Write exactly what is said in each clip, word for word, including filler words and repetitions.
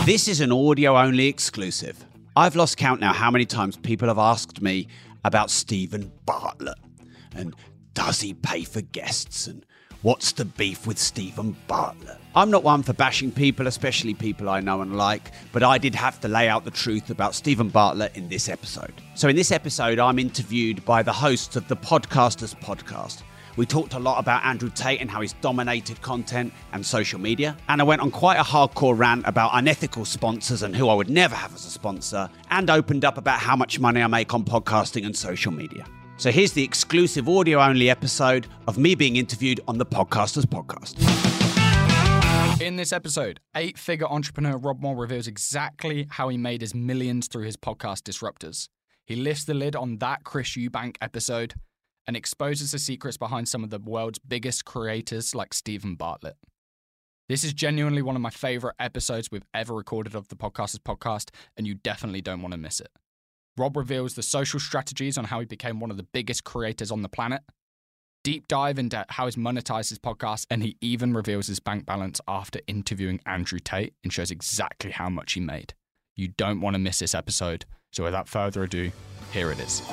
This is an audio-only exclusive. I've lost count now how many times people have asked me about Steven Bartlett and does he pay for guests and what's the beef with Steven Bartlett? I'm not one for bashing people, especially people I know and like, but I did have to lay out the truth about Steven Bartlett in this episode. So in this episode, I'm interviewed by the hosts of the Podcasters Podcast. We talked a lot about Andrew Tate and how he's dominated content and social media. And I went on quite a hardcore rant about unethical sponsors and who I would never have as a sponsor, and opened up about how much money I make on podcasting and social media. So here's the exclusive audio-only episode of me being interviewed on the Podcasters Podcast. In this episode, eight-figure entrepreneur Rob Moore reveals exactly how he made his millions through his podcast Disruptors. He lifts the lid on that Chris Eubank episode and exposes the secrets behind some of the world's biggest creators like Steven Bartlett. This is genuinely one of my favourite episodes we've ever recorded of the Podcasters Podcast, and you definitely don't want to miss it. Rob reveals the social strategies on how he became one of the biggest creators on the planet, deep dive into how he's monetized his podcast, and he even reveals his bank balance after interviewing Andrew Tate and shows exactly how much he made. You don't want to miss this episode, so without further ado, here it is.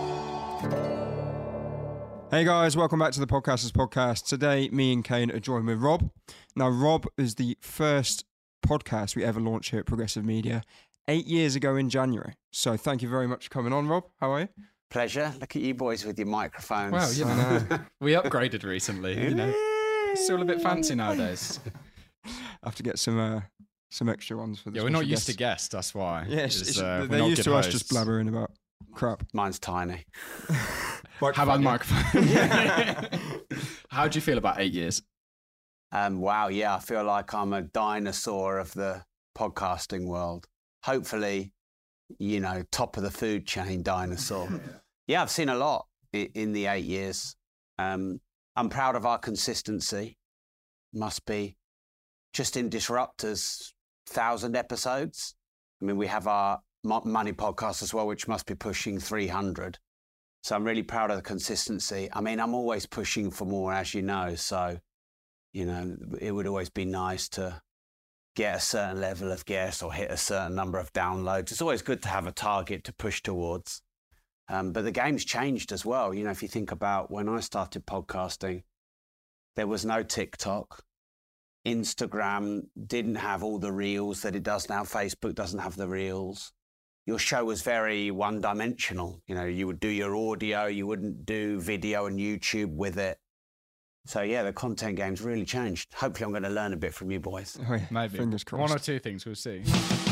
Hey guys, welcome back to the Podcasters Podcast. Today, me and Kane are joined with Rob. Now, Rob is the first podcast we ever launched here at Progressive Media eight years ago in January. So thank you very much for coming on, Rob. How are you? Pleasure. Look at you boys with your microphones. Well, you know, we upgraded recently, you know. It's all a bit fancy nowadays. I have to get some uh, some extra ones for this. Yeah, we're not used to guests, that's why. Yeah, it's, it's, uh, they're used to us just blabbering about crap. Mine's tiny. How about the microphone? How do you feel about eight years? Um, wow, yeah, I feel like I'm a dinosaur of the podcasting world. Hopefully, you know, top of the food chain dinosaur. Yeah, I've seen a lot in, in the eight years. Um, I'm proud of our consistency. Must be just in Disruptors, thousand episodes. I mean, we have our money podcast as well, which must be pushing three hundred. So I'm really proud of the consistency. I mean, I'm always pushing for more, as you know. So, you know, it would always be nice to get a certain level of guests or hit a certain number of downloads. It's always good to have a target to push towards. Um, but the game's changed as well. You know, if you think about when I started podcasting, there was no TikTok. Instagram didn't have all the reels that it does now. Facebook doesn't have the reels. Your show was very one-dimensional. You know, you would do your audio, you wouldn't do video and YouTube with it. So, yeah, the content game's really changed. Hopefully I'm going to learn a bit from you boys. Oh, yeah. Maybe. Fingers crossed. One or two things, we'll see.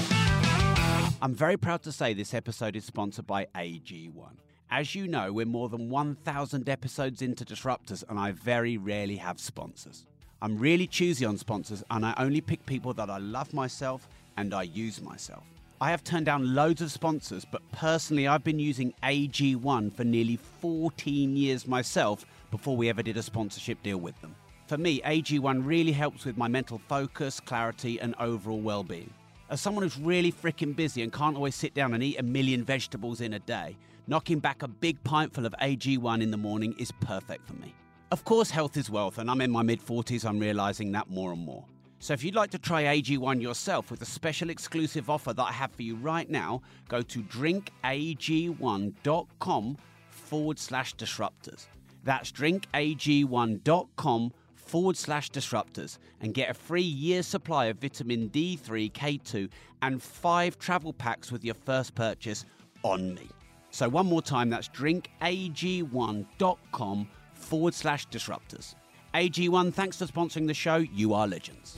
I'm very proud to say this episode is sponsored by A G one. As you know, we're more than one thousand episodes into Disruptors, and I very rarely have sponsors. I'm really choosy on sponsors, and I only pick people that I love myself and I use myself. I have turned down loads of sponsors, but personally I've been using A G one for nearly fourteen years myself before we ever did a sponsorship deal with them. For me, A G one really helps with my mental focus, clarity, and overall well-being. As someone who's really freaking busy and can't always sit down and eat a million vegetables in a day, knocking back a big pintful of A G one in the morning is perfect for me. Of course, health is wealth, and I'm in my mid-forties, I'm realizing that more and more. So if you'd like to try A G one yourself with a special exclusive offer that I have for you right now, go to drinkag1.com forward slash disruptors. That's drinkag1.com forward slash disruptors and get a free year's supply of vitamin D three, K two and five travel packs with your first purchase on me. So one more time, that's drinkag1.com forward slash disruptors. A G one, thanks for sponsoring the show. You are legends.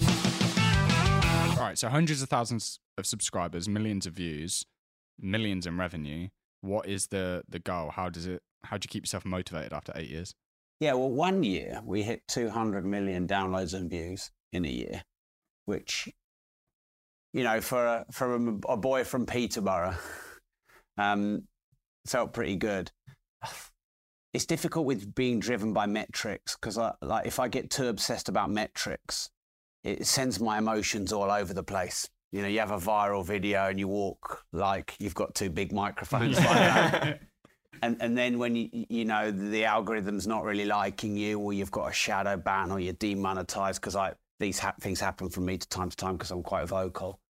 All right, so hundreds of thousands of subscribers, millions of views, millions in revenue. What is the the goal? How does it? How do you keep yourself motivated after eight years? Yeah, well, one year we hit two hundred million downloads and views in a year, which, you know, for a, for a, a boy from Peterborough, um, felt pretty good. It's difficult with being driven by metrics because, like, if I get too obsessed about metrics, it sends my emotions all over the place. You know, you have a viral video and you walk like you've got two big microphones like that. And and then when you you know the algorithm's not really liking you, or you've got a shadow ban, or you're demonetized because I these ha- things happen from me to time to time because I'm quite vocal.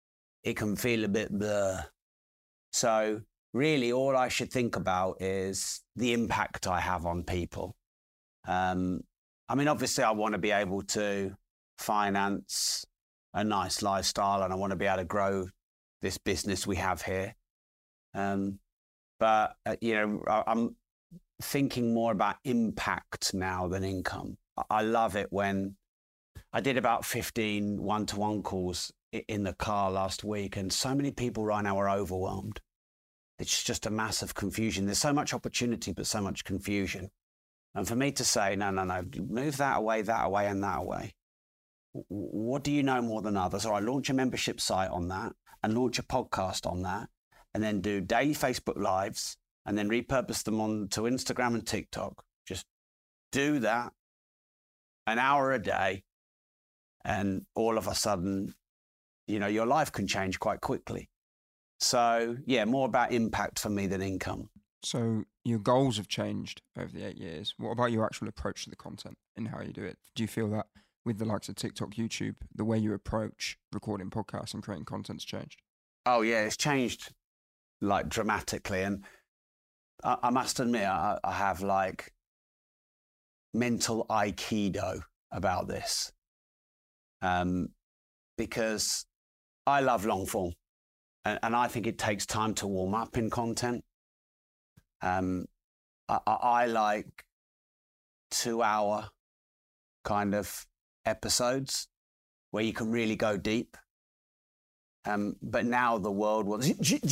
it can feel a bit blur. So really all I should think about is the impact I have on people. Um, I mean, obviously I want to be able to finance a nice lifestyle, and I want to be able to grow this business we have here. Um, but, uh, you know, I, I'm thinking more about impact now than income. I, I love it when I did about fifteen one-to-one calls in the car last week, and so many people right now are overwhelmed. It's just a massive confusion. There's so much opportunity, but so much confusion. And for me to say, no, no, no, move that away, that away, and that away. What do you know more than others? All right, launch a membership site on that, and launch a podcast on that, and then do daily Facebook Lives, and then repurpose them onto Instagram and TikTok. Just do that an hour a day, and all of a sudden, you know, your life can change quite quickly. So, yeah, more about impact for me than income. So your goals have changed over the eight years. What about your actual approach to the content and how you do it? Do you feel that with the likes of TikTok, YouTube, the way you approach recording podcasts and creating content's changed? Oh, yeah, it's changed like dramatically. And I, I must admit, I, I have like mental aikido about this. Um, because I love long form. And, and I think it takes time to warm up in content. Um, I, I, I like two hour kind of episodes where you can really go deep. Um, but now the world wants,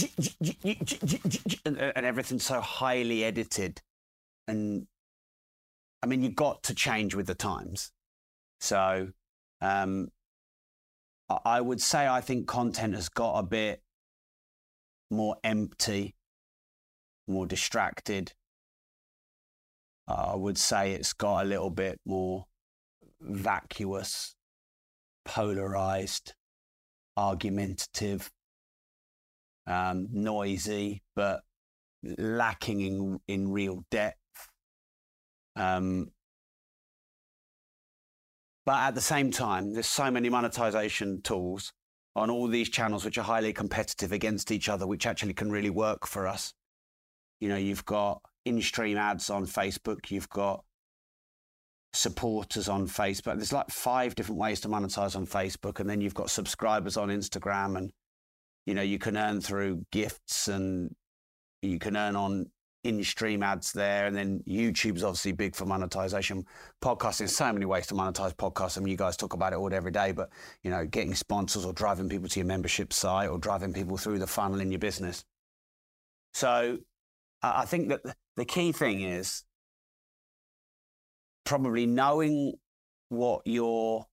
and, and everything's so highly edited. And I mean, you've got to change with the times. So um, I would say I think content has got a bit more empty, more distracted. I would say it's got a little bit more vacuous, polarized, argumentative, um, noisy, but lacking in, in real depth. Um, but at the same time, there's so many monetization tools on all these channels which are highly competitive against each other, which actually can really work for us. You know, you've got in-stream ads on Facebook, you've got supporters on Facebook. There's like five different ways to monetize on Facebook, and then you've got subscribers on Instagram, and, you know, you can earn through gifts, and you can earn on in-stream ads there. And then YouTube's obviously big for monetization. Podcasting, so many ways to monetize podcasts. I mean, you guys talk about it all every day, but, you know, getting sponsors or driving people to your membership site or driving people through the funnel in your business. So I think that the key thing is probably knowing what your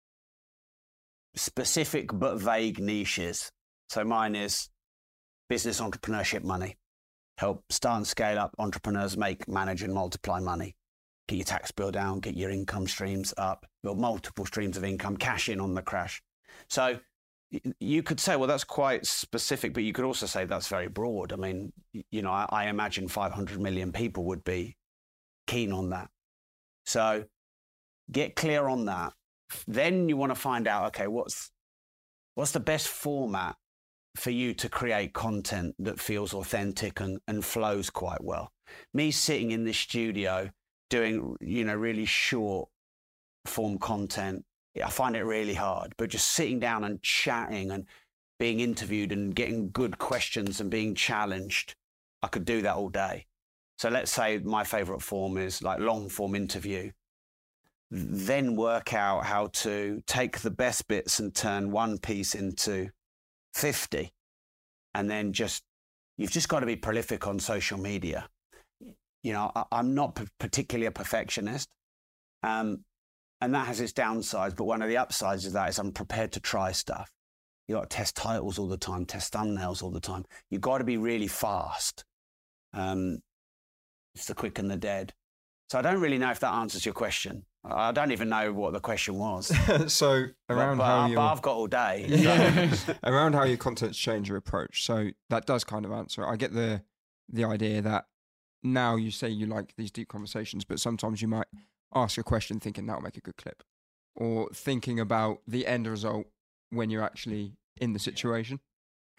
specific but vague niche is. So mine is business, entrepreneurship, money. Help start and scale up entrepreneurs make, manage, and multiply money. Get your tax bill down, get your income streams up, build multiple streams of income, cash in on the crash. So you could say, well, that's quite specific, but you could also say that's very broad. I mean, you know, I, I imagine five hundred million people would be keen on that. So get clear on that. Then you want to find out, okay, what's what's the best format for you to create content that feels authentic and, and flows quite well. Me sitting in this studio doing, you know, really short form content, I find it really hard, but just sitting down and chatting and being interviewed and getting good questions and being challenged, I could do that all day. So let's say my favorite form is like long form interview. Then work out how to take the best bits and turn one piece into fifty. And then just, you've just got to be prolific on social media. You know, I, I'm not p- particularly a perfectionist. Um, and that has its downsides. But one of the upsides of that is I'm prepared to try stuff. You got to test titles all the time, test thumbnails all the time. You've got to be really fast. Um, it's the quick and the dead. So I don't really know if that answers your question. I don't even know what the question was. So around but, but, how I, you, but I've got all day. yeah. around how your content's changed your approach. So that does kind of answer. I get the the idea that now you say you like these deep conversations, but sometimes you might ask a question thinking that'll make a good clip, or thinking about the end result when you're actually in the situation.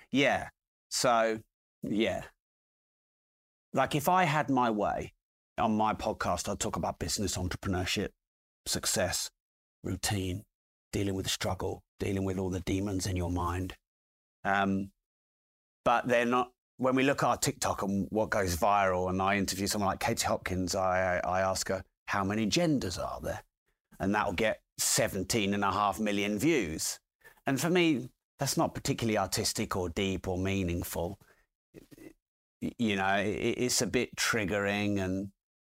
Yeah. So, yeah. Like if I had my way on my podcast, I'd talk about business, entrepreneurship, success, routine, dealing with the struggle, dealing with all the demons in your mind. Um, but they're not, when we look at our TikTok and what goes viral, and I interview someone like Katie Hopkins, I, I ask her, how many genders are there? And that'll get seventeen and a half million views. And for me, that's not particularly artistic or deep or meaningful. You know, it, it's a bit triggering and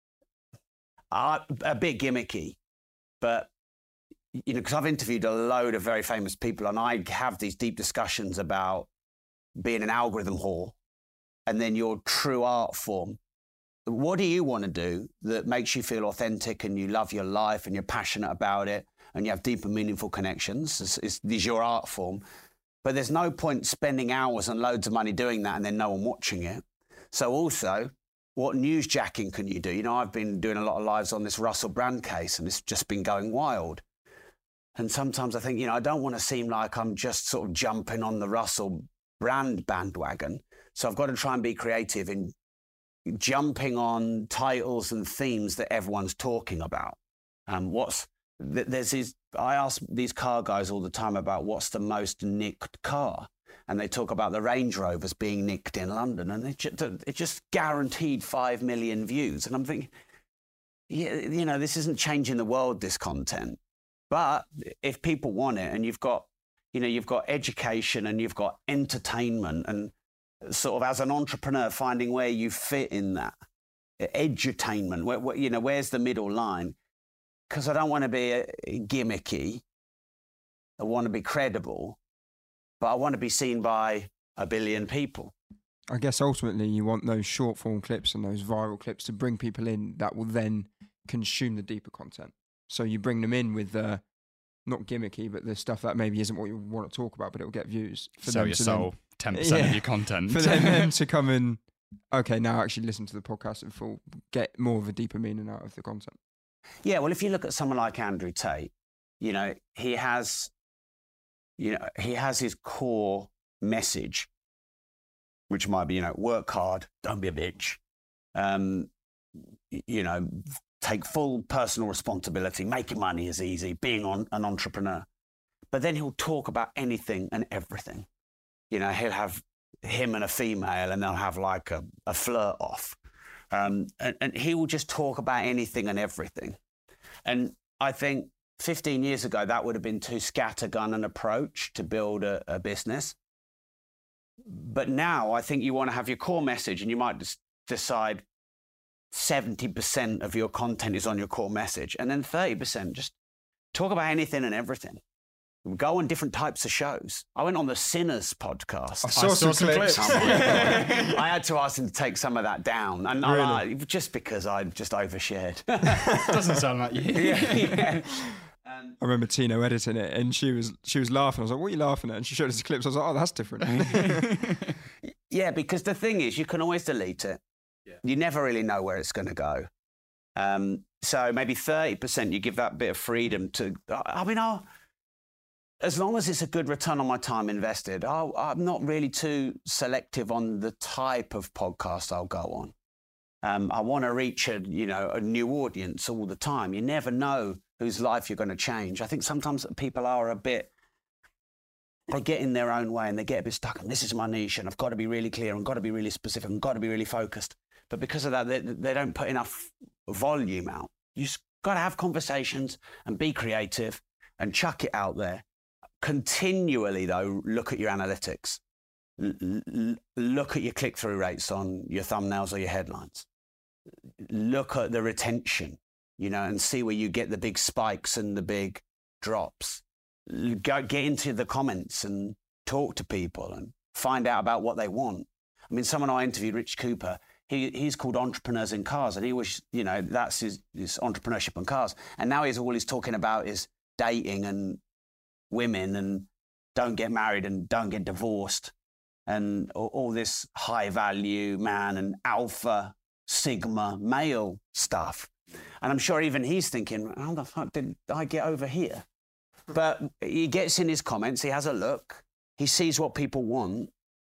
uh, a bit gimmicky. But, you know, because I've interviewed a load of very famous people and I have these deep discussions about being an algorithm whore and then your true art form. What do you want to do that makes you feel authentic and you love your life and you're passionate about it and you have deep and meaningful connections? It's, it's, it's your art form. But there's no point spending hours and loads of money doing that and then no one watching it. So also, what newsjacking can you do? You know, I've been doing a lot of lives on this Russell Brand case and it's just been going wild. And sometimes I think, you know, I don't want to seem like I'm just sort of jumping on the Russell Brand bandwagon. So I've got to try and be creative in jumping on titles and themes that everyone's talking about. Um, what's there's these, I ask these car guys all the time about what's the most nicked car. And they talk about the Range Rovers being nicked in London, and it just, it just guaranteed five million views. And I'm thinking, yeah, you know, this isn't changing the world, this content. But if people want it, and you've got, you know, you've got education and you've got entertainment, and sort of as an entrepreneur, finding where you fit in that edutainment, where, where, you know, where's the middle line? Because I don't want to be a, a gimmicky. I want to be credible. But I want to be seen by a billion people. I guess ultimately you want those short form clips and those viral clips to bring people in that will then consume the deeper content. So you bring them in with the, not gimmicky, but the stuff that maybe isn't what you want to talk about, but it will get views. For Sell your soul, ten percent yeah, of your content. For them, them to come and, okay, now actually listen to the podcast and full, get more of a deeper meaning out of the content. Yeah, well, if you look at someone like Andrew Tate, you know, he has... You know, he has his core message, which might be, you know, work hard, don't be a bitch. Um, you know, take full personal responsibility, making money is easy, being on, an entrepreneur. But then he'll talk about anything and everything. You know, he'll have him and a female and they'll have like a, a flirt off. Um, and, and he will just talk about anything and everything. And I think fifteen years ago, that would have been too scattergun an approach to build a, a business. But now I think you want to have your core message, and you might just decide seventy percent of your content is on your core message. And then thirty percent, just talk about anything and everything. Go on different types of shows. I went on the Sinners podcast. I saw, I saw some, some clips. clips. Oh I had to ask him to take some of that down. And really? I, just because I just overshared. Doesn't sound like you. yeah, yeah. Um, I remember Tino editing it, and she was she was laughing. I was like, "What are you laughing at?" And she showed us the clips. I was like, "Oh, that's different." Yeah, because the thing is, you can always delete it. Yeah. You never really know where it's going to go. Um, so maybe thirty percent, you give that bit of freedom to. I mean, I'll, as long as it's a good return on my time invested, I'll, I'm not really too selective on the type of podcast I'll go on. Um, I want to reach a you know a new audience all the time. You never know whose life you're going to change. I think sometimes people are a bit, they get in their own way and they get a bit stuck. And this is my niche, and I've got to be really clear and got to be really specific and got to be really focused. But because of that, they, they don't put enough volume out. You just got to have conversations and be creative and chuck it out there. Continually, though, look at your analytics. L- l- look at your click-through rates on your thumbnails or your headlines. Look at the retention, you know, and see where you get the big spikes and the big drops. Go, get into the comments and talk to people and find out about what they want. I mean, someone I interviewed, Rich Cooper, he, he's called Entrepreneurs in Cars, and he was, you know, that's his, his entrepreneurship in cars. And now he's all he's talking about is dating and women and don't get married and don't get divorced and all, all this high value man and alpha sigma male stuff. And I'm sure even he's thinking, how the fuck did I get over here? But he gets in his comments, he has a look, he sees what people want,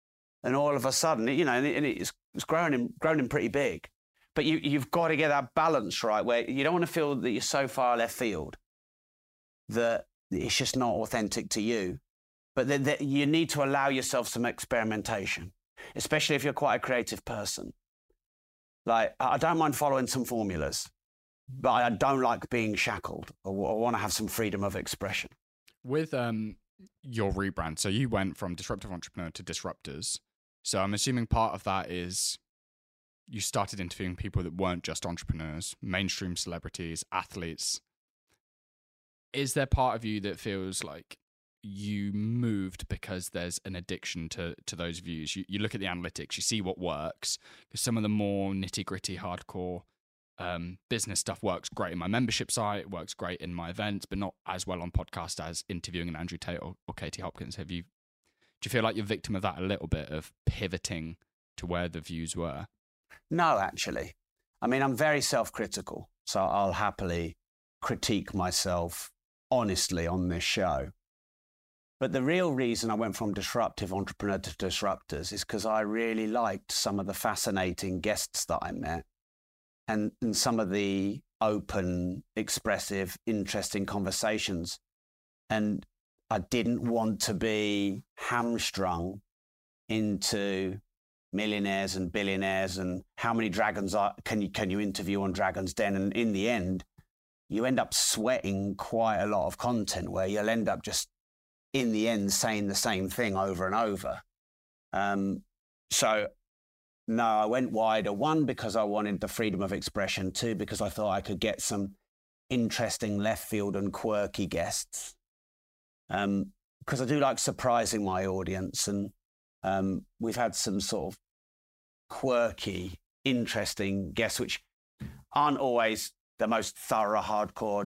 And all of a sudden, you know, and, it, and it's, it's grown in, grown in pretty big. But you, you've got to get that balance right, where you don't want to feel that you're so far left field that it's just not authentic to you. But that, that you need to allow yourself some experimentation, especially if you're quite a creative person. Like, I don't mind following some formulas, but I don't like being shackled. I, I want to have some freedom of expression. With um, your rebrand, so you went from Disruptive Entrepreneur to Disruptors. So I'm assuming part of that is you started interviewing people that weren't just entrepreneurs, mainstream celebrities, athletes. Is there part of you that feels like you moved because there's an addiction to to those views? You, you look at the analytics, you see what works, because some of the more nitty-gritty, hardcore um, business stuff works great in my membership site, works great in my events, but not as well on podcast as interviewing an Andrew Tate or, or Katie Hopkins. Have you? Do you feel like you're victim of that a little bit, of pivoting to where the views were? No, actually. I mean, I'm very self-critical, so I'll happily critique myself honestly on this show. But the real reason I went from Disruptive Entrepreneur to Disruptors is because I really liked some of the fascinating guests that I met, and, and some of the open, expressive, interesting conversations. And I didn't want to be hamstrung into millionaires and billionaires and how many dragons are, can you can you interview on Dragon's Den. And in the end, you end up sweating quite a lot of content where you'll end up just, in the end, saying the same thing over and over. Um, so, no, I went wider. One, because I wanted the freedom of expression. Two, because I thought I could get some interesting left field and quirky guests. Um, because I do like surprising my audience, and um, we've had some sort of quirky, interesting guests, which aren't always the most thorough, hardcore.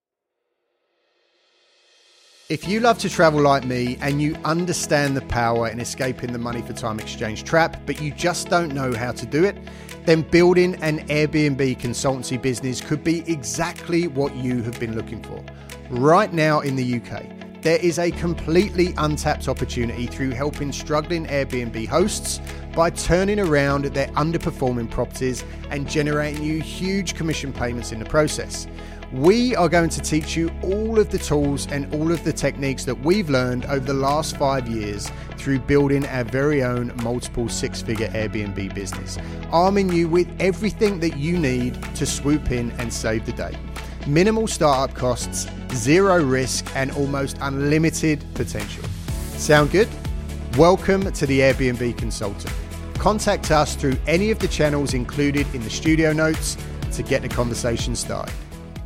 If you love to travel like me and you understand the power in escaping the money for time exchange trap, but you just don't know how to do it, then building an Airbnb consultancy business could be exactly what you have been looking for. Right now in the U K, there is a completely untapped opportunity through helping struggling Airbnb hosts by turning around their underperforming properties and generating you huge commission payments in the process. We are going to teach you all of the tools and all of the techniques that we've learned over the last five years through building our very own multiple six-figure Airbnb business, arming you with everything that you need to swoop in and save the day. Minimal startup costs, zero risk, and almost unlimited potential. Sound good? Welcome to the Airbnb Consultant. Contact us through any of the channels included in the studio notes to get the conversation started.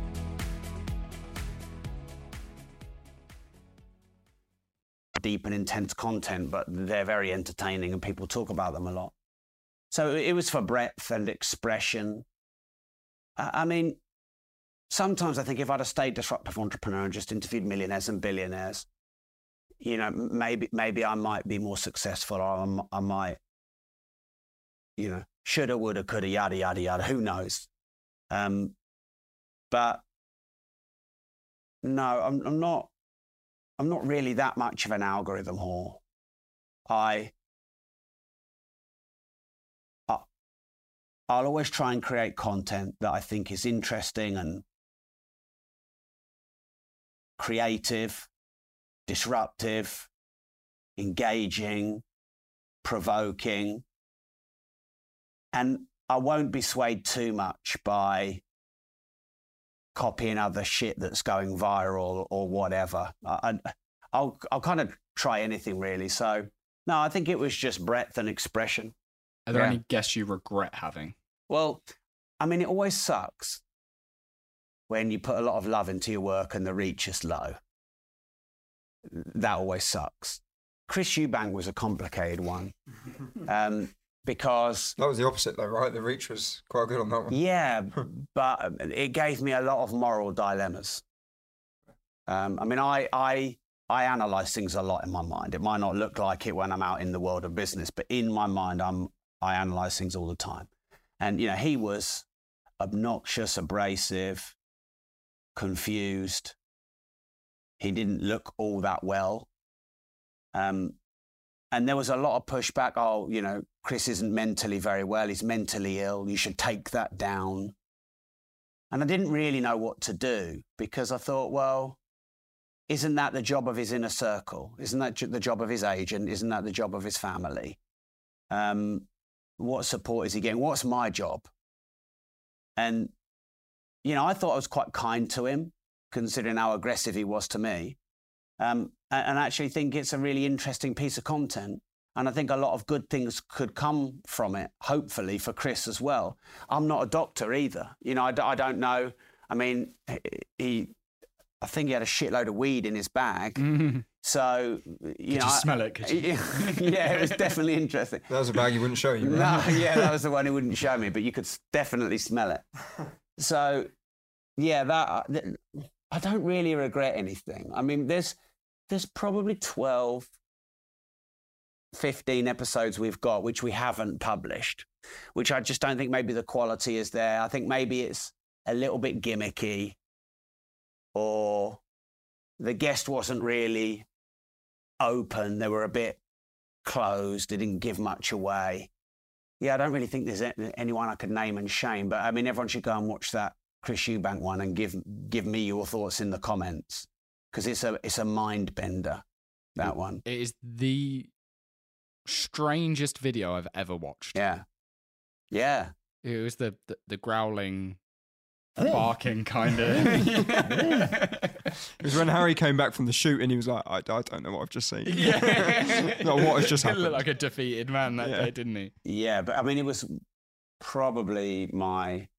Deep and intense content, but they're very entertaining and people talk about them a lot. So it was for breadth and expression. I mean, sometimes I think if I'd have stayed Disruptive Entrepreneur and just interviewed millionaires and billionaires, you know, maybe maybe I might be more successful, or I might, you know, shoulda, woulda, coulda, yada, yada, yada, who knows? Um, but no, I'm, I'm not, I'm not really that much of an algorithm whore. I, I, I'll always try and create content that I think is interesting and creative, disruptive, engaging, provoking. And I won't be swayed too much by copying other shit that's going viral or whatever. I, I'll, I'll kind of try anything really. So no, I think it was just breadth and expression. Are there Yeah. any guests you regret having? Well, I mean, it always sucks when you put a lot of love into your work and the reach is low. That always sucks. Chris Eubank was a complicated one. Um, because That was the opposite though, right? The reach was quite good on that one. yeah, but it gave me a lot of moral dilemmas. Um, I mean, I, I, I analyze things a lot in my mind. It might not look like it when I'm out in the world of business, but in my mind, I'm, I analyze things all the time. And, you know, he was obnoxious, abrasive, confused. He didn't look all that well. Um, and there was a lot of pushback. Oh, you know, Chris isn't mentally very well. He's mentally ill. You should take that down. And I didn't really know what to do because I thought, well, isn't that the job of his inner circle? Isn't that the job of his agent? Isn't that the job of his family? Um, what support is he getting? What's my job? And, you know, I thought I was quite kind to him, considering how aggressive he was to me. Um, and, and actually think it's a really interesting piece of content. And I think a lot of good things could come from it, hopefully, for Chris as well. I'm not a doctor either. You know, I, I don't know. I mean, he, I think he had a shitload of weed in his bag. Mm-hmm. So, you could know. you I, smell it? Could you? Yeah, it was definitely interesting. That was a bag he wouldn't show you, right? No, yeah, that was the one he wouldn't show me, but you could definitely smell it. So, yeah, that, I don't really regret anything. I mean, there's, there's probably twelve, fifteen episodes we've got which we haven't published, which I just don't think maybe the quality is there. I think maybe it's a little bit gimmicky, or the guest wasn't really open. They were a bit closed. They didn't give much away. Yeah, I don't really think there's anyone I could name and shame, but I mean, everyone should go and watch that Chris Eubank one and give give me your thoughts in the comments, because it's a it's a mind bender, that one. It is the strangest video I've ever watched. Yeah, yeah. It was the the, the growling, barking kind of. It was when Harry came back from the shoot and he was like, I, I don't know what I've just seen. Yeah. Like, what has just happened? He looked like a defeated man that Yeah. day, didn't he? Yeah, but I mean, it was probably my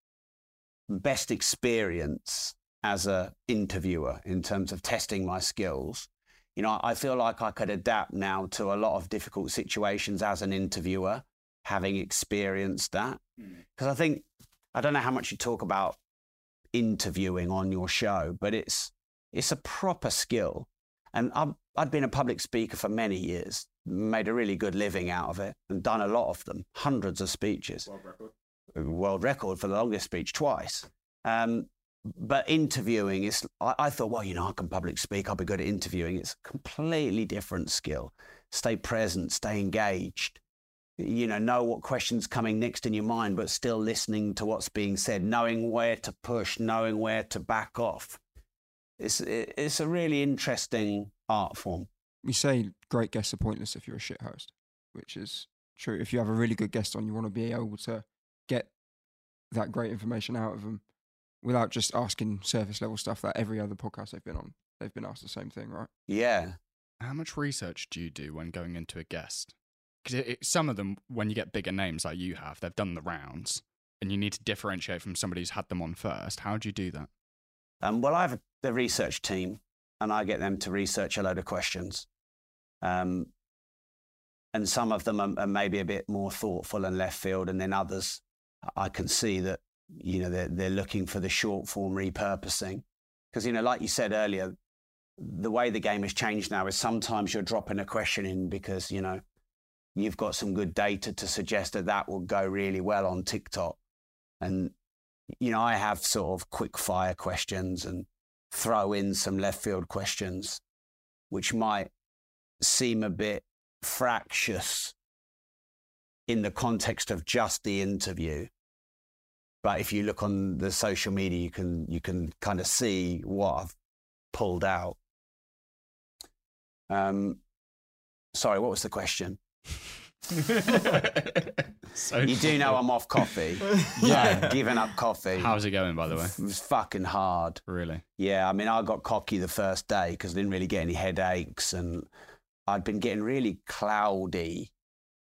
best experience as a interviewer in terms of testing my skills. You know, I feel like I could adapt now to a lot of difficult situations as an interviewer, having experienced that. Because I think, I don't know how much you talk about interviewing on your show, but it's it's a proper skill. And I've, I'd been a public speaker for many years, made a really good living out of it, and done a lot of them, hundreds of speeches. World record. World record for the longest speech twice. Um, but interviewing is, I, I thought, well, you know, I can public speak, I'll be good at interviewing. It's a completely different skill. Stay present, stay engaged. You know, know what question's coming next in your mind, but still listening to what's being said, knowing where to push, knowing where to back off. It's, it's a really interesting art form. We say great guests are pointless if you're a shit host, which is true. If you have a really good guest on, you want to be able to get that great information out of them without just asking surface level stuff that every other podcast they've been on, they've been asked the same thing, right? Yeah. How much research do you do when going into a guest? Because some of them, when you get bigger names like you have, they've done the rounds, and you need to differentiate from somebody who's had them on first. How do you do that? Um, well, I have a, a research team, and I get them to research a load of questions. Um, and some of them are, are maybe a bit more thoughtful and left field, and then others, I can see that, you know, they're, they're looking for the short form repurposing. Because, you know, like you said earlier, the way the game has changed now is sometimes you're dropping a question in because, you know, you've got some good data to suggest that that will go really well on TikTok. And, you know, I have sort of quick fire questions and throw in some left field questions, which might seem a bit fractious in the context of just the interview. But if you look on the social media, you can, you can kind of see what I've pulled out. Um, sorry, what was the question? So you do know I'm off coffee. Yeah. Giving up coffee. How's it going, by the way? It was fucking hard. Really? Yeah, I mean, I got cocky the first day because I didn't really get any headaches, and I'd been getting really cloudy,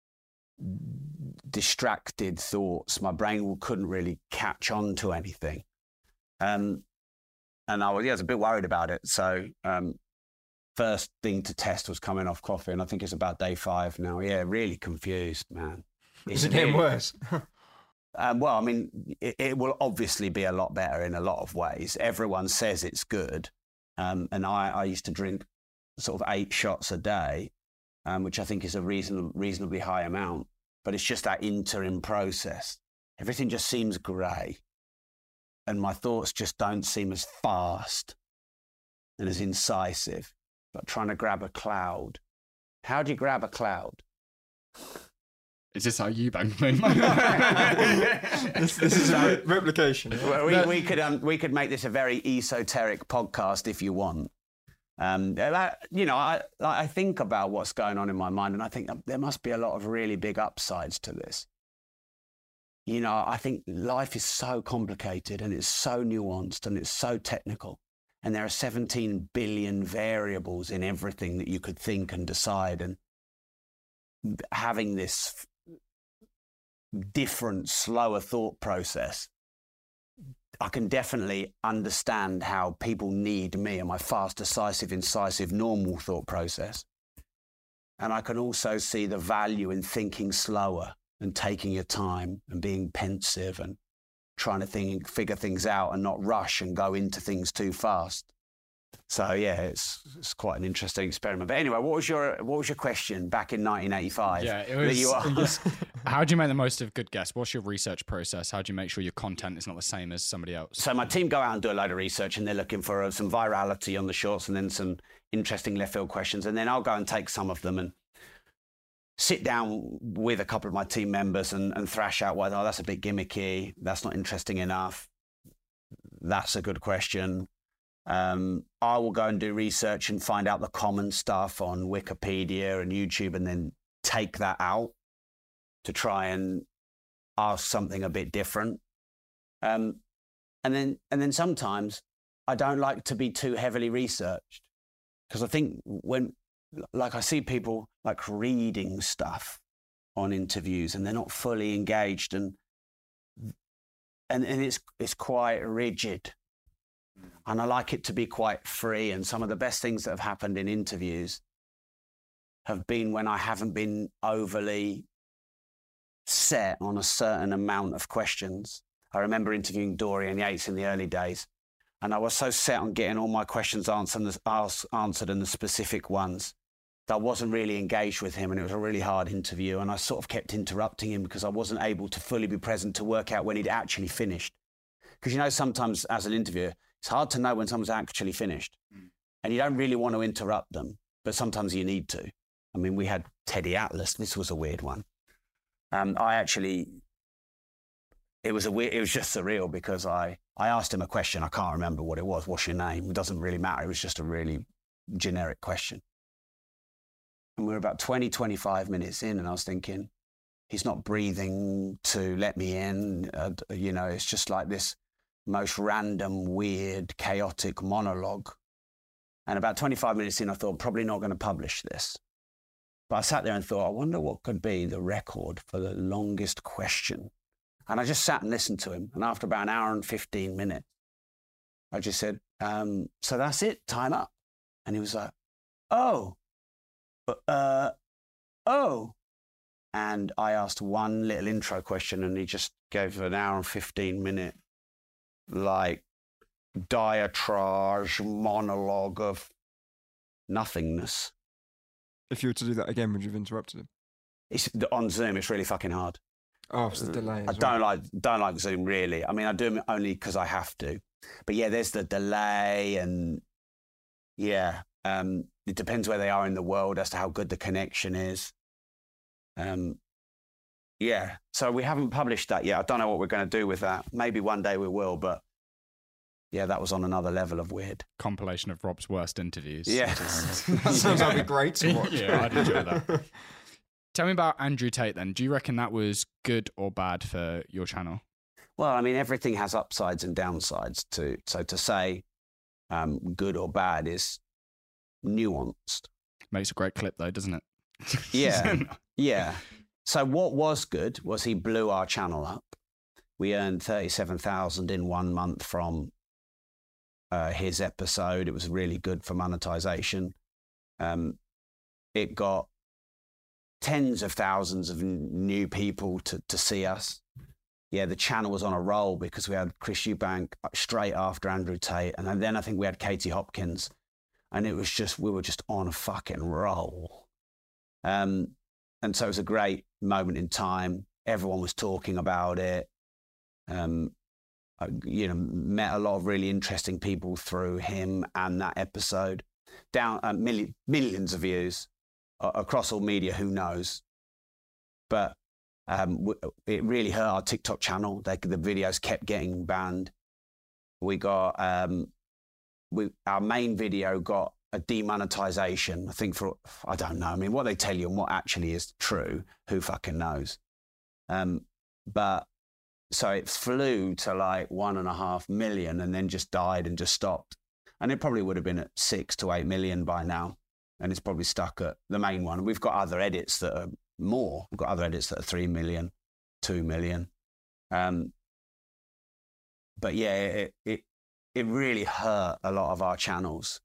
distracted thoughts. My brain couldn't really catch on to anything. Um, and I was, yeah, I was a bit worried about it. So um, first thing to test was coming off coffee, and I think it's about day five now. Yeah, really confused, man. Is it getting worse? Um, well, I mean, it, it will obviously be a lot better in a lot of ways. Everyone says it's good. Um, and I, I used to drink sort of eight shots a day, um, which I think is a reason, reasonably high amount. But it's just that interim process. Everything just seems grey. And my thoughts just don't seem as fast and as incisive. But trying to grab a cloud. How do you grab a cloud? Is this how Eubank made this, this is a re- replication. Well, we, we could um, we could make this a very esoteric podcast if you want. Um, you know, I I think about what's going on in my mind, and I think there must be a lot of really big upsides to this. You know, I think life is so complicated and it's so nuanced and it's so technical, and there are seventeen billion variables in everything that you could think and decide, and having this different, slower thought process, I can definitely understand how people need me and my fast, decisive, incisive, normal thought process. And I can also see the value in thinking slower and taking your time and being pensive and trying to think, figure things out and not rush and go into things too fast. So yeah, it's it's quite an interesting experiment. But anyway, what was your what was your question back in nineteen eighty-five? Yeah, it was. You it was how do you make the most of good guests? What's your research process? How do you make sure your content is not the same as somebody else? So my team go out and do a load of research, and they're looking for uh, some virality on the shorts, and then some interesting left field questions, and then I'll go and take some of them and sit down with a couple of my team members and, and thrash out, well, oh, that's a bit gimmicky, that's not interesting enough, that's a good question. Um, I will go and do research and find out the common stuff on Wikipedia and YouTube, and then take that out to try and ask something a bit different. Um, and then, and then sometimes I don't like to be too heavily researched, because I think when, like, I see people like reading stuff on interviews and they're not fully engaged, and and and it's it's quite rigid. And I like it to be quite free. And some of the best things that have happened in interviews have been when I haven't been overly set on a certain amount of questions. I remember interviewing Dorian Yates in the early days, and I was so set on getting all my questions answered, answered and the specific ones, that I wasn't really engaged with him, and it was a really hard interview. And I sort of kept interrupting him because I wasn't able to fully be present to work out when he'd actually finished. Because, you know, sometimes as an interviewer, it's hard to know when someone's actually finished. Mm. And you don't really want to interrupt them, but sometimes you need to. I mean, we had Teddy Atlas. This was a weird one. Um, I actually, it was a weird, it was just surreal, because I, I asked him a question. I can't remember what it was. What's your name? It doesn't really matter. It was just a really generic question. And we were about twenty, twenty-five minutes in, and I was thinking, he's not breathing to let me in. Uh, you know, it's just like this most random, weird, chaotic monologue. And about twenty-five minutes in, I thought, probably not going to publish this. But I sat there and thought, I wonder what could be the record for the longest question. And I just sat and listened to him. And after about an hour and fifteen minutes, I just said, um, so that's it, time up. And he was like, oh, uh, oh. And I asked one little intro question, and he just gave an hour and fifteen minute, like, diatribe, monologue of nothingness. If you were to do that again, would you have interrupted him? It's, on Zoom, it's really fucking hard. Oh, it's the delay. I don't like don't like Zoom, really. I mean, I do them only because I have to. But yeah, there's the delay, and yeah, um, it depends where they are in the world as to how good the connection is. Um, yeah, so we haven't published that yet. I don't know what we're going to do with that. Maybe one day we will, but yeah, that was on another level of weird. Compilation of Rob's worst interviews. Yeah. That sounds like it'd be great to watch. Yeah, I'd enjoy that. Tell me about Andrew Tate then. Do you reckon that was good or bad for your channel? Well, I mean, everything has upsides and downsides too. So to say um, good or bad is nuanced. Makes a great clip though, doesn't it? Yeah. Yeah. So what was good was he blew our channel up. We earned thirty-seven thousand in one month from uh, his episode. It was really good for monetization. Um, it got tens of thousands of n- new people to, to see us. Yeah, the channel was on a roll because we had Chris Eubank straight after Andrew Tate. And then I think we had Katie Hopkins. And it was just, we were just on a fucking roll. Um, and so it was a great moment in time. Everyone was talking about it. Um, I, you know, met a lot of really interesting people through him and that episode. Down uh, million, millions of views. across all media, who knows? But um, it really hurt our TikTok channel. They, the videos kept getting banned. We got, um, we our main video got a demonetization, I think for, I don't know. I mean, what they tell you and what actually is true, who fucking knows? Um, but so it flew to like one and a half million and then just died and just stopped. And it probably would have been at six to eight million by now. And it's probably stuck at the main one. We've got other edits that are more. We've got other edits that are three million, two million. Um, but yeah, it, it, it really hurt a lot of our channels.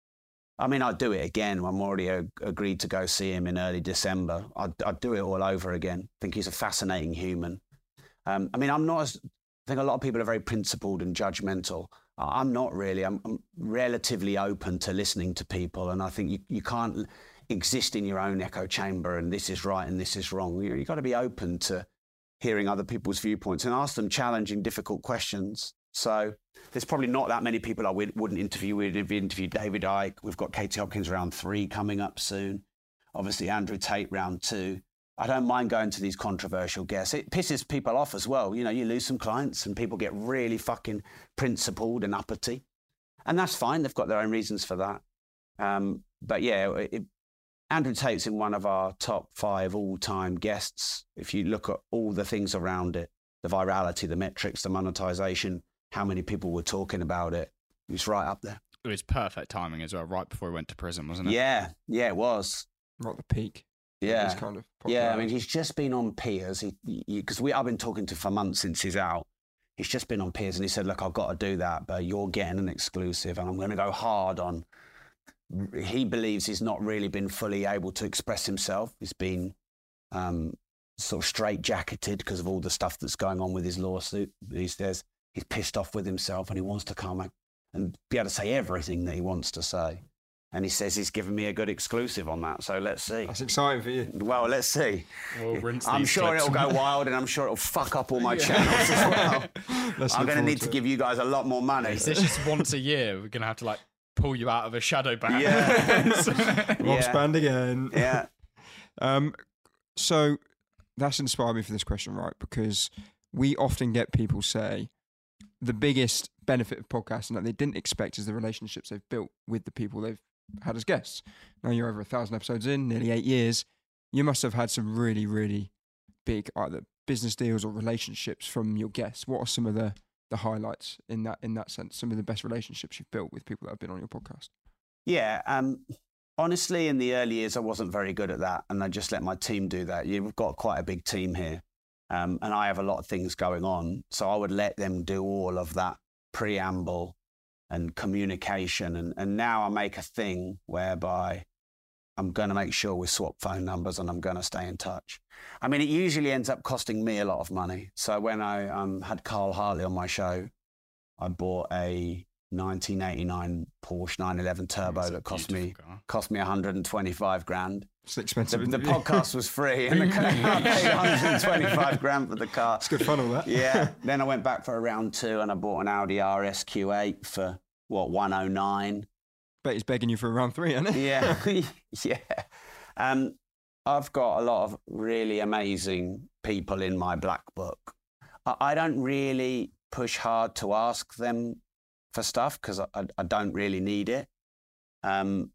I mean, I'd do it again. I'm already a, agreed to go see him in early December. I'd, I'd do it all over again. I think he's a fascinating human. Um, I mean, I'm not as, I think a lot of people are very principled and judgmental. I'm not really. I'm, I'm relatively open to listening to people. And I think you, you can't exist in your own echo chamber and this is right and this is wrong. You know, you've got to be open to hearing other people's viewpoints and ask them challenging, difficult questions. So there's probably not that many people I would, wouldn't interview. We'd interview David Icke. We've got Katie Hopkins round three coming up soon. Obviously, Andrew Tate round two. I don't mind going to these controversial guests. It pisses people off as well. You know, you lose some clients and people get really fucking principled and uppity. And that's fine. They've got their own reasons for that. Um, but yeah, it, Andrew Tate's in one of our top five all-time guests. If you look at all the things around it, the virality, the metrics, the monetization, how many people were talking about it, it's right up there. It was perfect timing as well, right before he went to prison, wasn't it? Yeah, yeah, it was. Right at the peak. Yeah, kind of yeah. I mean, he's just been on Piers. He, because we, I've been talking to for months since he's out. He's just been on Piers, and he said, "Look, I've got to do that, but you're getting an exclusive, and I'm going to go hard on." He believes he's not really been fully able to express himself. He's been um, sort of straitjacketed because of all the stuff that's going on with his lawsuit. He says he's pissed off with himself, and he wants to come and be able to say everything that he wants to say. And he says he's given me a good exclusive on that. So let's see. That's exciting for you. Well, let's see. We'll rinse I'm these sure clips. it'll go wild, and I'm sure it'll fuck up all my channels as well. Let's I'm look going to need forward to it. give you guys a lot more money. Is this just once a year? We're going to have to like pull you out of a shadow ban. Yeah. Rob's Yeah. banned again. Yeah. Um, so that's inspired me for this question, right? Because we often get people say the biggest benefit of podcasting that they didn't expect is the relationships they've built with the people they've had as guests. Now you're over a thousand episodes in, nearly eight years. You must have had some really, really big either business deals or relationships from your guests. What are some of the, the highlights in that in that sense? Some of the best relationships you've built with people that have been on your podcast? Yeah. Um, honestly, in the early years, I wasn't very good at that, and I just let my team do that. You've got quite a big team here, um, and I have a lot of things going on, so I would let them do all of that preamble and communication. And, and now I make a thing whereby I'm going to make sure we swap phone numbers and I'm going to stay in touch. I mean, it usually ends up costing me a lot of money. So when I um, had Carl Hartley on my show, I bought a nineteen eighty-nine Porsche nine eleven Turbo It's a that cost me beautiful car. cost me one hundred twenty-five grand. It's The, expensive. the podcast was free and the car, I paid one hundred twenty-five grand for the car. It's good fun, all that. Yeah. Then I went back for a round two and I bought an Audi R S Q eight for, what, one oh nine. Bet he's begging you for a round three, isn't he? Yeah. Yeah. Um, I've got a lot of really amazing people in my black book. I, I don't really push hard to ask them for stuff because I, I, I don't really need it. Um,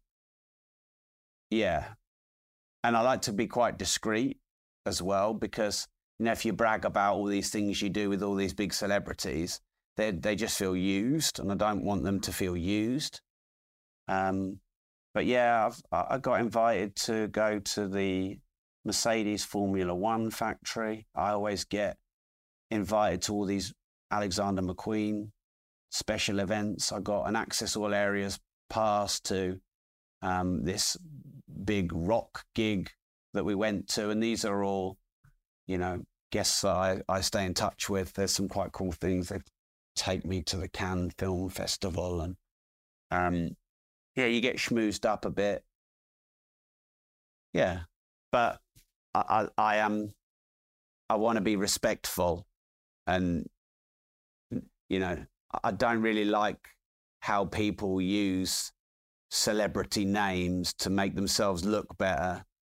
yeah. And I like to be quite discreet as well because, you know, if you brag about all these things you do with all these big celebrities, they they just feel used, and I don't want them to feel used. Um, but yeah, I've, I got invited to go to the Mercedes Formula One factory. I always get invited to all these Alexander McQueen special events. I got an Access All Areas pass to um, this big rock gig that we went to. And these are all, you know, guests that I, I stay in touch with. There's some quite cool things. They take me to the Cannes Film Festival and, um, yeah, you get schmoozed up a bit. Yeah. But I, I, I am, I want to be respectful and, you know, I don't really like how people use celebrity names to make themselves look better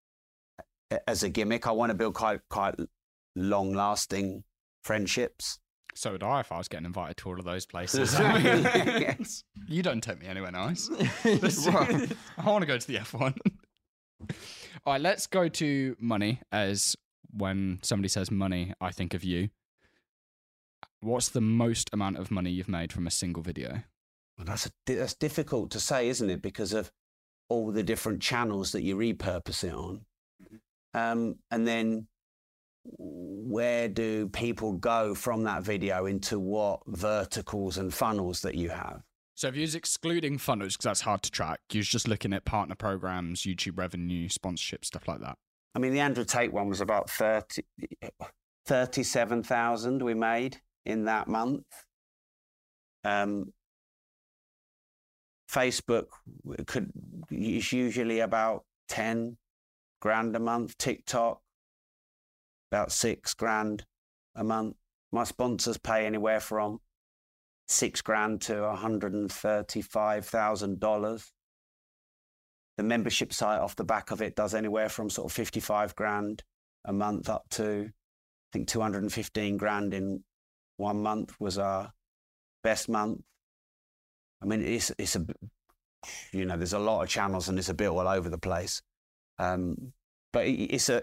as a gimmick. I want to build quite quite long lasting friendships. So would I if I was getting invited to all of those places. Yes. You don't take me anywhere nice. Well, I want to go to the F one. All right, let's go to money, as when somebody says money, I think of you. What's the most amount of money you've made from a single video? Well, that's a, that's difficult to say, isn't it? Because of all the different channels that you repurpose it on. Um, and then where do people go from that video into what verticals and funnels that you have? So if you're excluding funnels, because that's hard to track, you're just looking at partner programs, YouTube revenue, sponsorship, stuff like that. I mean, the Andrew Tate one was about thirty, thirty-seven thousand we made in that month. Um, Facebook could is usually about ten grand a month. TikTok, about six grand a month. My sponsors pay anywhere from six grand to one hundred thirty-five thousand dollars. The membership site off the back of it does anywhere from sort of fifty-five grand a month up to, I think, two hundred fifteen grand in one month was our best month. I mean, it's, it's a, you know, there's a lot of channels and it's a bit all over the place. Um, but it's a,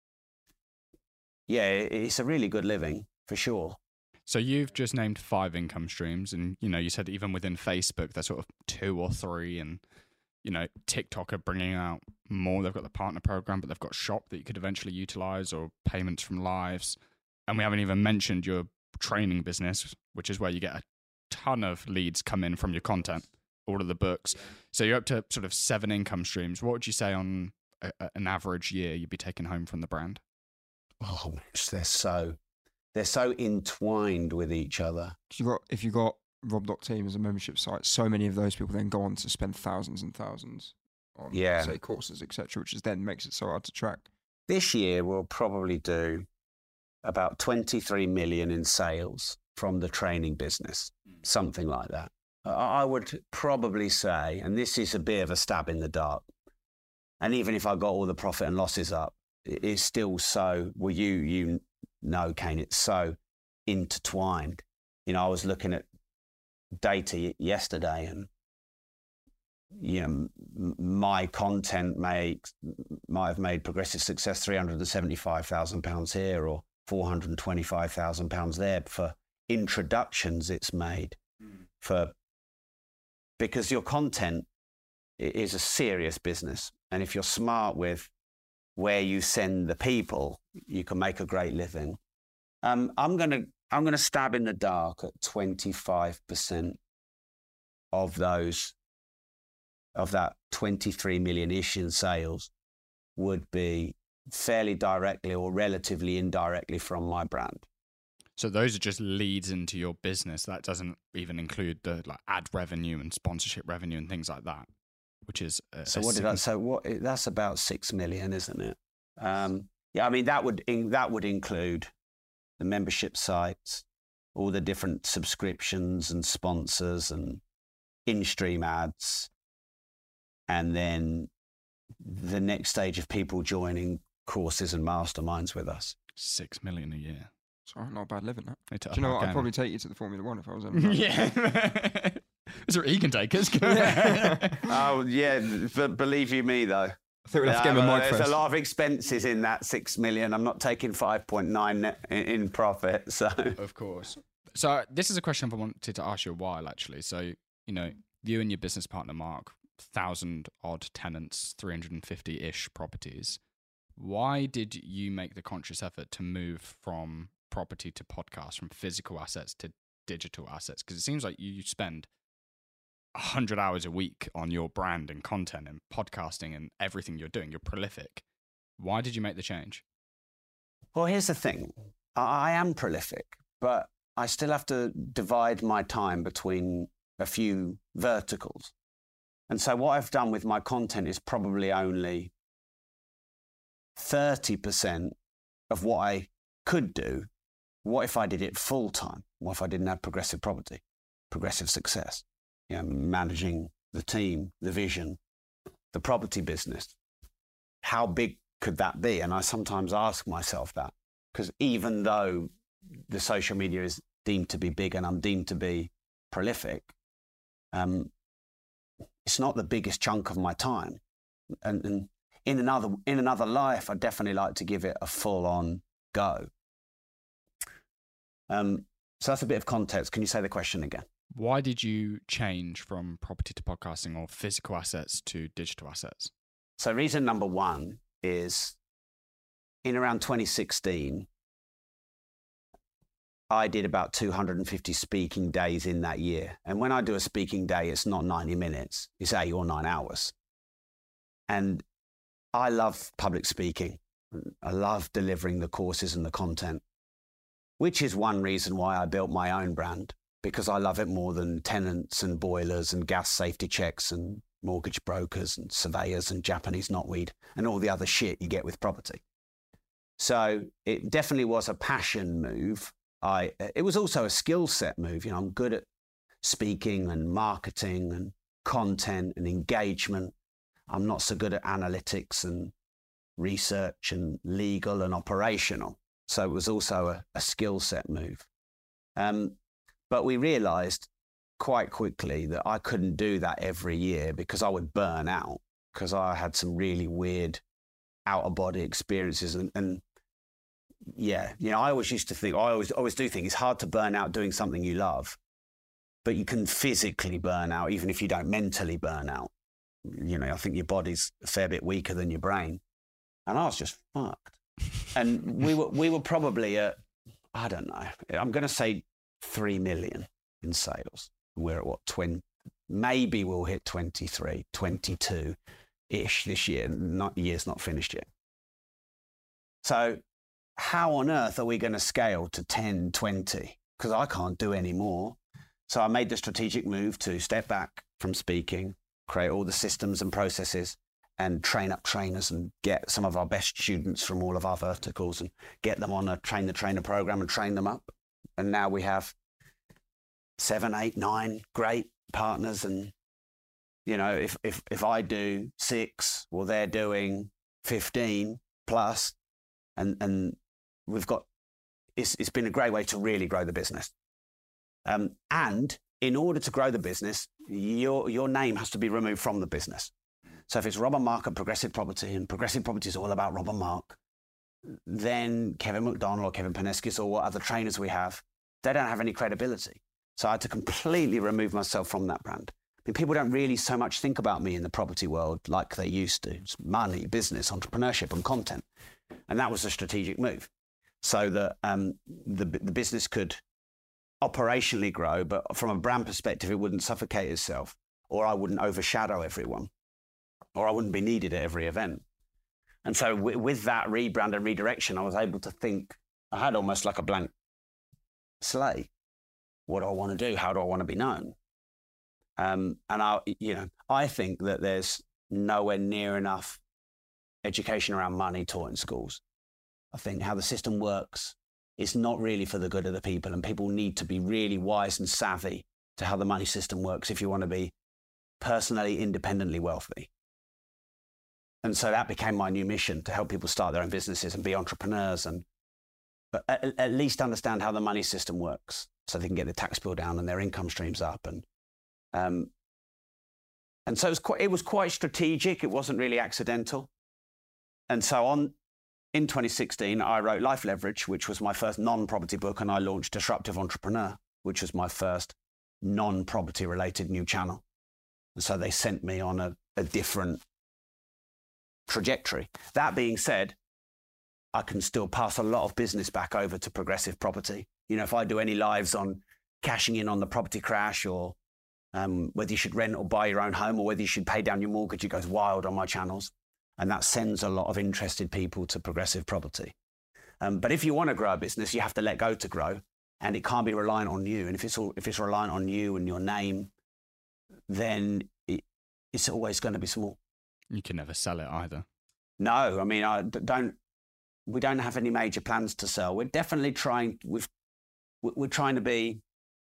yeah, it's a really good living for sure. So you've just named five income streams, and you know, you said even within Facebook, there's sort of two or three, and you know, TikTok are bringing out more. They've got the partner program, but they've got Shop that you could eventually utilize, or payments from lives. And we haven't even mentioned your training business, which is where you get a ton of leads come in from your content, all of the books. So you're up to sort of seven income streams. What would you say on a, an average year you'd be taking home from the brand? Oh, they're so they're so entwined with each other. you got if you got rob dot team as a membership site, so many of those people then go on to spend thousands and thousands on, yeah. say, courses, et cetera, which is then makes it so hard to track. This year we'll probably do about twenty-three million in sales from the training business, something like that. I would probably say, and this is a bit of a stab in the dark, and even if I got all the profit and losses up, it is still so, well, you, you know, Kane, it's so intertwined. You know, I was looking at data yesterday, and you know, m- my content makes might have made Progressive Success three hundred seventy-five thousand pounds here, or four hundred twenty-five thousand pounds there. For introductions, it's made mm. for because your content is a serious business, and if you're smart with where you send the people, you can make a great living. Um, I'm gonna I'm gonna stab in the dark at twenty-five percent of those of that twenty-three million-ish in sales would be fairly directly or relatively indirectly from my brand. So those are just leads into your business. That doesn't even include the like ad revenue and sponsorship revenue and things like that, which is a, so. A what did that? So what? That's about six million, isn't it? Um, yeah, I mean that would in, that would include the membership sites, all the different subscriptions and sponsors and in-stream ads, and then the next stage of people joining courses and masterminds with us. Six million a year. Sorry, not bad living, that. Do you know what? I'd probably take you to the Formula One if I was ever. Yeah. Is there he can take us? Oh, yeah. But believe you me, though. I think we'll have to get him a mic There's first. a lot of expenses in that six million. I'm not taking five point nine net in, in profit. So, of course. So this is a question I wanted to ask you a while, actually. So, you know, you and your business partner, Mark, thousand odd tenants, three hundred fifty-ish properties. Why did you make the conscious effort to move from property to podcast, from physical assets to digital assets? Because it seems like you spend one hundred hours a week on your brand and content and podcasting and everything you're doing. You're prolific. Why did you make the change? well, here's the thing. I, I am prolific, but I still have to divide my time between a few verticals. And so what I've done with my content is probably only thirty percent of what I could do. What if I did it full time? What if I didn't have Progressive Property, Progressive Success, you know, managing the team, the vision, the property business? How big could that be? And I sometimes ask myself that, because even though the social media is deemed to be big and I'm deemed to be prolific, um, it's not the biggest chunk of my time. And, and in another in another life, I'd definitely like to give it a full-on go. Um, so that's a bit of context. Can you say the question again? Why did you change from property to podcasting, or physical assets to digital assets? So reason number one is, in around twenty sixteen, I did about two hundred fifty speaking days in that year. And when I do a speaking day, it's not ninety minutes, it's eight or nine hours. And I love public speaking. I love delivering the courses and the content, which is one reason why I built my own brand, because I love it more than tenants and boilers and gas safety checks and mortgage brokers and surveyors and Japanese knotweed and all the other shit you get with property. So it definitely was a passion move. I, it was also a skill set move. You know, I'm good at speaking and marketing and content and engagement. I'm not so good at analytics and research and legal and operational. So it was also a, a skill set move. Um, but we realized quite quickly that I couldn't do that every year, because I would burn out, because I had some really weird out of body experiences. And, and yeah, you know, I always used to think, I always, always do think it's hard to burn out doing something you love, but you can physically burn out, even if you don't mentally burn out. You know, I think your body's a fair bit weaker than your brain. And I was just fucked. And we were, we were probably at, I don't know, I'm going to say three million in sales. We're at what, twenty, maybe we'll hit twenty-three, twenty-two-ish this year. Not, the year's not finished yet. So how on earth are we going to scale to ten, twenty? Because I can't do any more. So I made the strategic move to step back from speaking, create all the systems and processes, and train up trainers and get some of our best students from all of our verticals and get them on a train the trainer program and train them up. And now we have seven, eight, nine great partners. And, you know, if, if, if I do six, well, they're doing fifteen plus. And, and we've got, it's, it's been a great way to really grow the business. Um, and in order to grow the business, your, your name has to be removed from the business. So if it's Rob and Mark at Progressive Property, and Progressive Property is all about Rob and Mark, then Kevin McDonald or Kevin Paneskis or what other trainers we have, they don't have any credibility. So I had to completely remove myself from that brand. I mean, people don't really so much think about me in the property world like they used to. It's money, business, entrepreneurship, and content. And that was a strategic move, so that um, the, the business could operationally grow, but from a brand perspective, it wouldn't suffocate itself, or I wouldn't overshadow everyone, or I wouldn't be needed at every event. And so w- with that rebrand and redirection, I was able to think, I had almost like a blank slate. What do I want to do? How do I want to be known? Um, and I, you know, I think that there's nowhere near enough education around money taught in schools. I think how the system works is not really for the good of the people, and people need to be really wise and savvy to how the money system works if you want to be personally, independently wealthy. And so that became my new mission, to help people start their own businesses and be entrepreneurs, and but at, at least understand how the money system works, so they can get their tax bill down and their income streams up. And um, and so it was quite, it was quite strategic. It wasn't really accidental. And so on, in twenty sixteen, I wrote Life Leverage, which was my first non-property book, and I launched Disruptive Entrepreneur, which was my first non-property related new channel. And so they sent me on a, a different trajectory. That being said, I can still pass a lot of business back over to Progressive Property. You know, if I do any lives on cashing in on the property crash, or um, whether you should rent or buy your own home, or whether you should pay down your mortgage, it goes wild on my channels. And that sends a lot of interested people to Progressive Property. Um, but if you want to grow a business, you have to let go to grow, and it can't be reliant on you. And if it's all, if it's reliant on you and your name, then it, it's always going to be small. You can never sell it either. No, I mean, I don't. We don't have any major plans to sell. We're definitely trying. We've, we're trying to be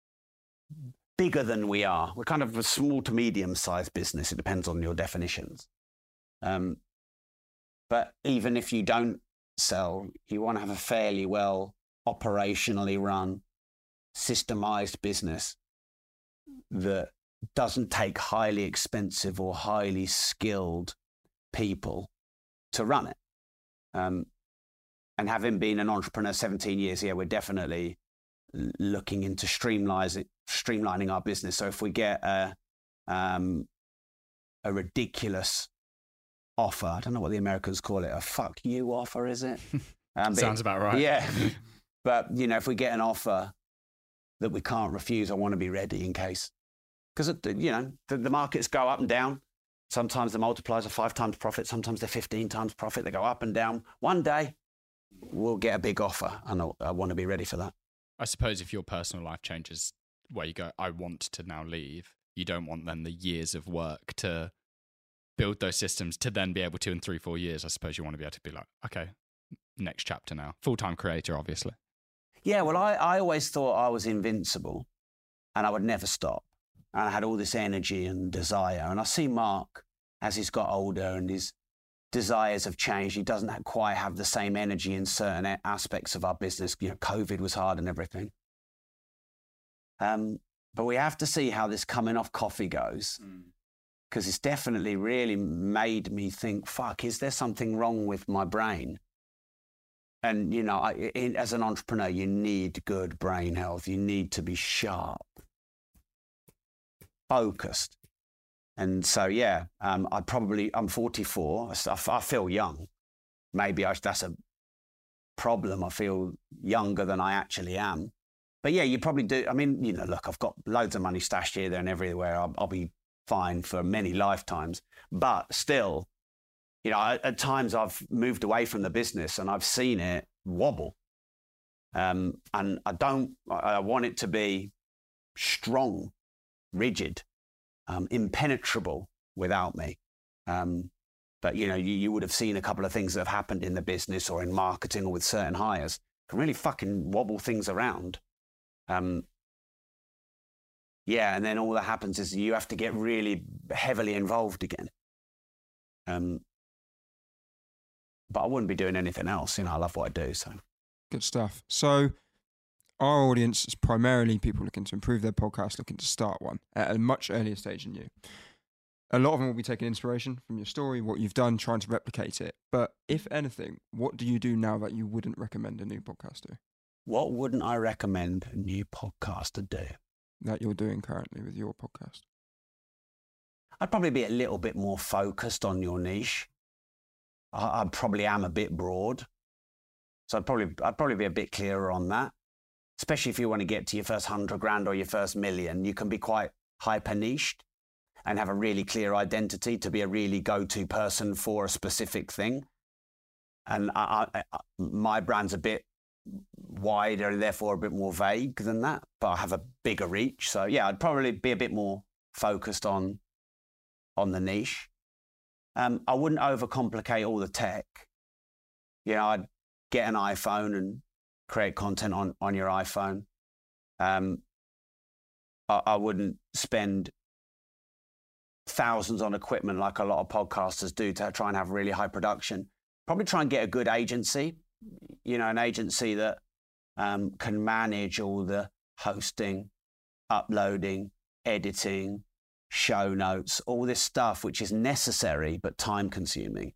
bigger than we are. We're kind of a small to medium-sized business. It depends on your definitions. Um, But even if you don't sell, you want to have a fairly well operationally run, systemized business that doesn't take highly expensive or highly skilled people to run it. Um, and having been an entrepreneur seventeen years, yeah, we're definitely looking into streamlining, streamlining our business. So if we get a, um, a ridiculous offer, I don't know what the Americans call it, a fuck you offer, is it? Um, Sounds it, about right. Yeah. But, you know, if we get an offer that we can't refuse, I want to be ready in case. Because, you know, the, the markets go up and down. Sometimes the multipliers are five times profit. Sometimes they're fifteen times profit. They go up and down. One day, we'll get a big offer, and I, I want to be ready for that. I suppose if your personal life changes where you go, I want to now leave, you don't want then the years of work to build those systems to then be able to in three, four years. I suppose you want to be able to be like, okay, next chapter now. Full-time creator, obviously. Yeah, well, I, I always thought I was invincible and I would never stop. And I had all this energy and desire. And I see Mark, as he's got older and his desires have changed, he doesn't have, quite have the same energy in certain aspects of our business. You know, COVID was hard and everything. Um, but we have to see how this coming off coffee goes. Because it's definitely really made me think, fuck, is there something wrong with my brain? And, you know, I, in, as an entrepreneur, you need good brain health. You need to be sharp, focused. And so, yeah, um, I probably, I'm forty-four. I, I feel young. Maybe I, that's a problem. I feel younger than I actually am. But yeah, you probably do. I mean, you know, look, I've got loads of money stashed here, there and everywhere. I'll, I'll be fine for many lifetimes. But still, you know, at, at times I've moved away from the business and I've seen it wobble. Um, and I don't, I want it to be strong, rigid, um, impenetrable without me. Um, but, you know, you, you would have seen a couple of things that have happened in the business or in marketing or with certain hires can really fucking wobble things around. Um, yeah, and then all that happens is you have to get really heavily involved again. Um, but I wouldn't be doing anything else. You know, I love what I do. So good stuff. So our audience is primarily people looking to improve their podcast, looking to start one at a much earlier stage than you. A lot of them will be taking inspiration from your story, what you've done, trying to replicate it. But if anything, what do you do now that you wouldn't recommend a new podcaster? What wouldn't I recommend a new podcaster do? That you're doing currently with your podcast? I'd probably be a little bit more focused on your niche. I, I probably am a bit broad. So I'd probably, I'd probably be a bit clearer on that. Especially if you want to get to your first hundred grand or your first million, you can be quite hyper niched and have a really clear identity to be a really go-to person for a specific thing. And I, I, my brand's a bit wider and therefore a bit more vague than that, but I have a bigger reach. So yeah, I'd probably be a bit more focused on on the niche. Um, I wouldn't overcomplicate all the tech. You know, I'd get an iPhone and create content on, on your iPhone. Um, I, I wouldn't spend thousands on equipment like a lot of podcasters do to try and have really high production. Probably try and get a good agency, you know, an agency that um, can manage all the hosting, uploading, editing, show notes, all this stuff, which is necessary but time consuming.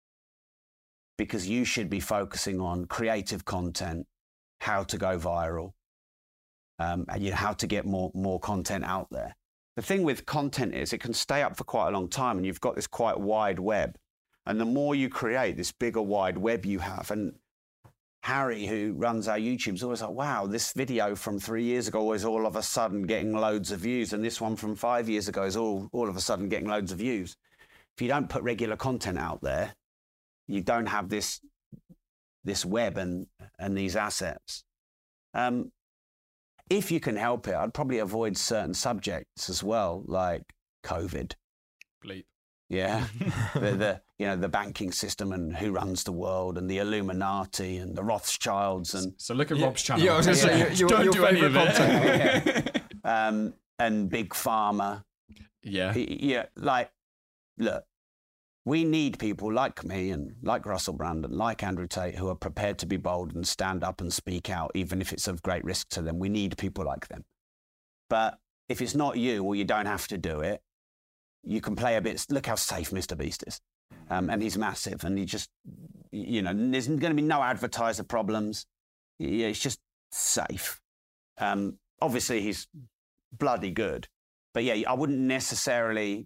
Because you should be focusing on creative content, how to go viral, um, and you know, how to get more, more content out there. The thing with content is it can stay up for quite a long time and you've got this quite wide web. And the more you create, this bigger wide web you have. And Harry, who runs our YouTube, is always like, wow, this video from three years ago is all of a sudden getting loads of views. And this one from five years ago is all, all of a sudden getting loads of views. If you don't put regular content out there, you don't have this, this web and, and these assets. Um, if you can help it, I'd probably avoid certain subjects as well, like COVID. Bleep. Yeah, the, the you know the banking system and who runs the world and the Illuminati and the Rothschilds and so look at yeah, Rob's channel. Yeah, I was going to yeah. say your, don't your do any of it. content. yeah. um, and big pharma. Yeah, yeah. Like, look, We need people like me and like Russell Brand and like Andrew Tate who are prepared to be bold and stand up and speak out, even if it's of great risk to them. We need people like them. But if it's not you or you don't have to do it, you can play a bit. Look how safe Mister Beast is. Um, and he's massive. And he just, you know, there's going to be no advertiser problems. Yeah, it's just safe. Um, obviously, he's bloody good. But yeah, I wouldn't necessarily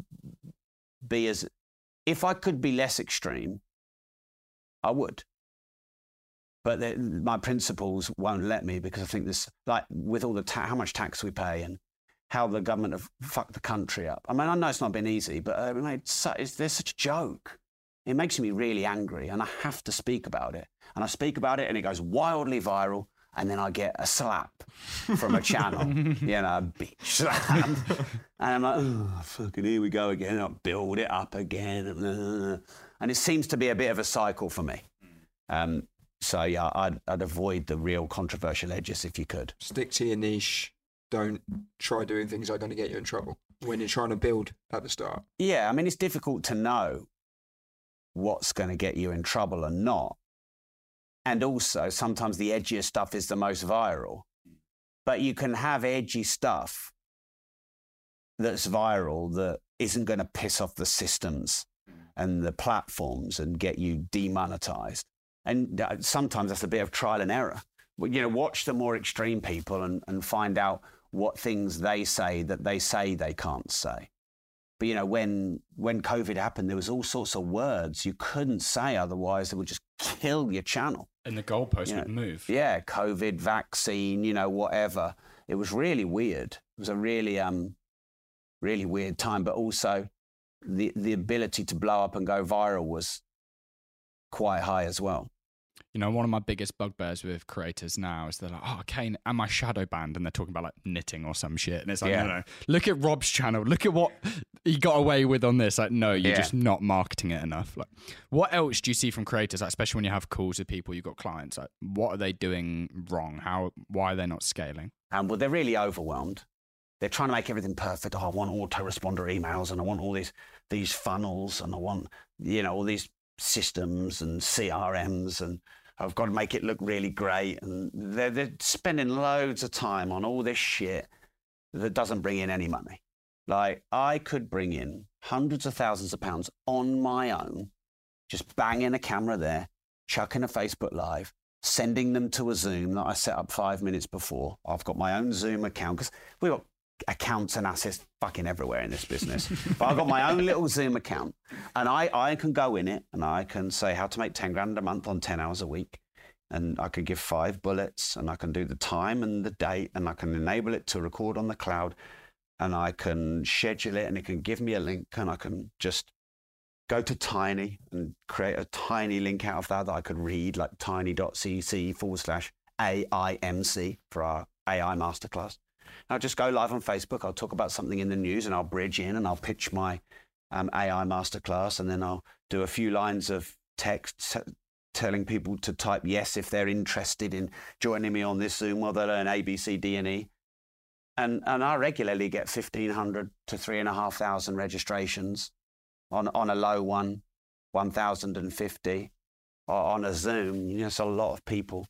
be as... If I could be less extreme, I would. But the, my principles won't let me because I think this, like with all the ta- how much tax we pay and how the government have fucked the country up. I mean, I know it's not been easy, but uh, it's, it's, there's such a joke. It makes me really angry and I have to speak about it. And I speak about it and it goes wildly viral and then I get a slap from a channel, you know, bitch slap. And I'm like, oh, fucking here we go again. I'll build it up again. And it seems to be a bit of a cycle for me. Um, so, yeah, I'd, I'd avoid the real controversial edges if you could. Stick to your niche. Don't try doing things that are going to get you in trouble when you're trying to build at the start. Yeah, I mean, it's difficult to know what's going to get you in trouble and not. And also, sometimes the edgiest stuff is the most viral. But you can have edgy stuff that's viral that isn't going to piss off the systems and the platforms and get you demonetized. And sometimes that's a bit of trial and error. You know, watch the more extreme people and, and find out what things they say that they say they can't say. But, you know, when when COVID happened, there was all sorts of words you couldn't say, otherwise they would just kill your channel. And the goalpost you would know, move. Yeah, COVID, vaccine, you know, whatever. It was really weird. It was a really, um, really weird time. But also the the ability to blow up and go viral was quite high as well. You know, one of my biggest bugbears with creators now is they're like, oh, Kane, am I shadow banned? And they're talking about like knitting or some shit. And it's like, yeah. no, no, look at Rob's channel. Look at what he got away with on this. Like, no, you're yeah. just not marketing it enough. Like, what else do you see from creators, like, especially when you have calls with people, you've got clients? Like, what are they doing wrong? How, why are they not scaling? Um, well, they're really overwhelmed. They're trying to make everything perfect. Oh, I want autoresponder emails and I want all these these funnels and I want, you know, all these systems and C R Ms and I've got to make it look really great. And they're, they're spending loads of time on all this shit that doesn't bring in any money. Like, I could bring in hundreds of thousands of pounds on my own, just banging a camera there, chucking a Facebook Live, sending them to a Zoom that I set up five minutes before. I've got my own Zoom account because we've got accounts and assets fucking everywhere in this business. But I've got my own little Zoom account and I, I can go in it and I can say how to make ten grand a month on ten hours a week. And I could give five bullets and I can do the time and the date and I can enable it to record on the cloud and I can schedule it and it can give me a link and I can just go to Tiny and create a tiny link out of that that I could read, like tiny.cc forward slash AIMC for our A I masterclass. I'll just go live on Facebook. I'll talk about something in the news and I'll bridge in and I'll pitch my um, A I masterclass and then I'll do a few lines of text t- telling people to type yes if they're interested in joining me on this Zoom while they learn A, B, C, D, and E. And, and I regularly get fifteen hundred to three thousand five hundred registrations on, on a low one, one thousand fifty on a Zoom. You know, it's a lot of people.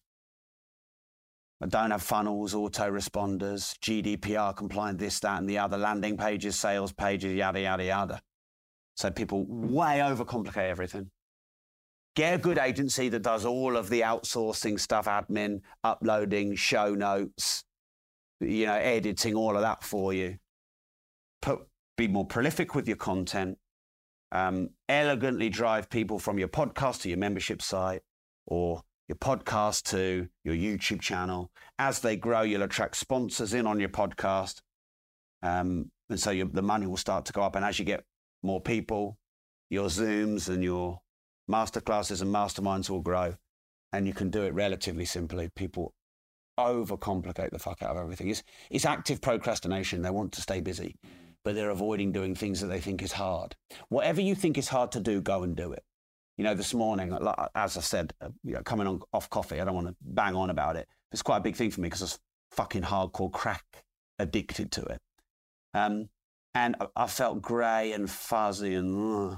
I don't have funnels, autoresponders, G D P R compliant, this, that, and the other, landing pages, sales pages, yada, yada, yada. So people way overcomplicate everything. Get a good agency that does all of the outsourcing stuff, admin, uploading, show notes, you know, editing, all of that for you. Put, be more prolific with your content. Um, elegantly drive people from your podcast to your membership site or your podcast to your YouTube channel. As they grow, you'll attract sponsors in on your podcast. Um, and so your, the money will start to go up. And as you get more people, your Zooms and your masterclasses and masterminds will grow. And you can do it relatively simply. People overcomplicate the fuck out of everything. It's, it's active procrastination. They want to stay busy, but they're avoiding doing things that they think is hard. Whatever you think is hard to do, go and do it. You know, this morning, as I said, you know, coming on off coffee, I don't want to bang on about it. It's quite a big thing for me because I was fucking hardcore crack addicted to it. Um, and I felt grey and fuzzy and uh,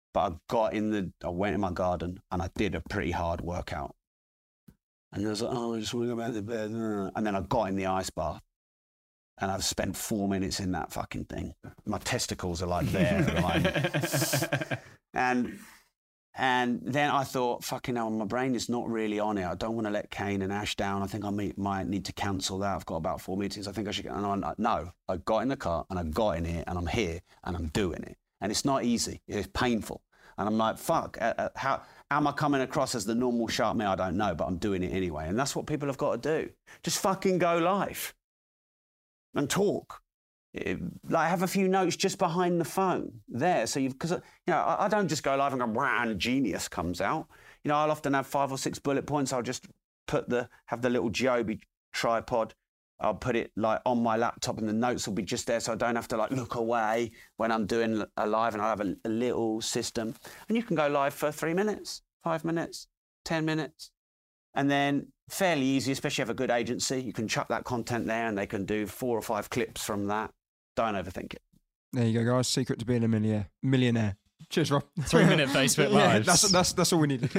But I got in the, I went in my garden and I did a pretty hard workout. And I was like, oh, I just want to go back to bed. And then I got in the ice bath. And I've spent four minutes in that fucking thing. My testicles are like there at the moment. And and then I thought, fucking hell, my brain is not really on it. I don't want to let Kane and Ash down. I think I may, might need to cancel that. I've got about four meetings. I think I should get. And I'm, no, I got in the car and I got in here and I'm here and I'm doing it. And it's not easy. It's painful. And I'm like, fuck, uh, uh, how, how am I coming across as the normal sharp me? I don't know, but I'm doing it anyway. And that's what people have got to do. Just fucking go live. And talk, it, like have a few notes just behind the phone there. So you've, because you know, I, I don't just go live and go, wow, and genius comes out. You know, I'll often have five or six bullet points. I'll just put the, have the little Joby tripod. I'll put it like on my laptop and the notes will be just there. So I don't have to like look away when I'm doing a live, and I have a, a little system. And you can go live for three minutes, five minutes, ten minutes. And then fairly easy, especially if you have a good agency, you can chuck that content there and they can do four or five clips from that. Don't overthink it. There you go, guys. Secret to being a millionaire. Millionaire. Cheers, Rob. Three minute Facebook yeah, Lives. that's, that's, that's all we needed.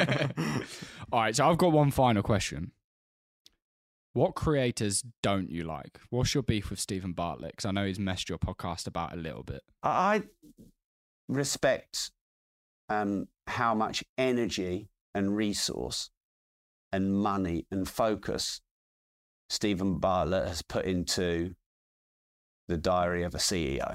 All right, so I've got one final question. What creators don't you like? What's your beef with Stephen Bartlett? Because I know he's messed your podcast about a little bit. I respect um, how much energy and resource and money and focus Stephen Bartlett has put into the Diary of a C E O.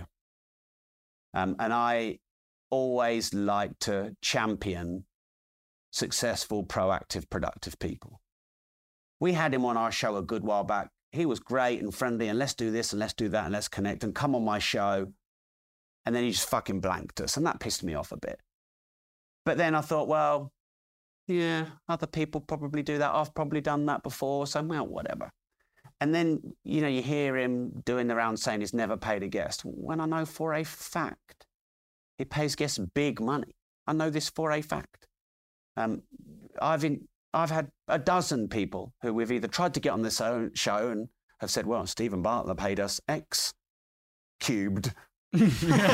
Um, and I always like to champion successful, proactive, productive people. We had him on our show a good while back. He was great and friendly and let's do this and let's do that and let's connect and come on my show. And then he just fucking blanked us and that pissed me off a bit. But then I thought, well, yeah, other people probably do that. I've probably done that before, so well, whatever. And then, you know, you hear him doing the round saying he's never paid a guest. When I know for a fact, he pays guests big money. I know this for a fact. Um, I've in, I've had a dozen people who we've either tried to get on this own show and have said, well, Stephen Bartlett paid us X cubed. You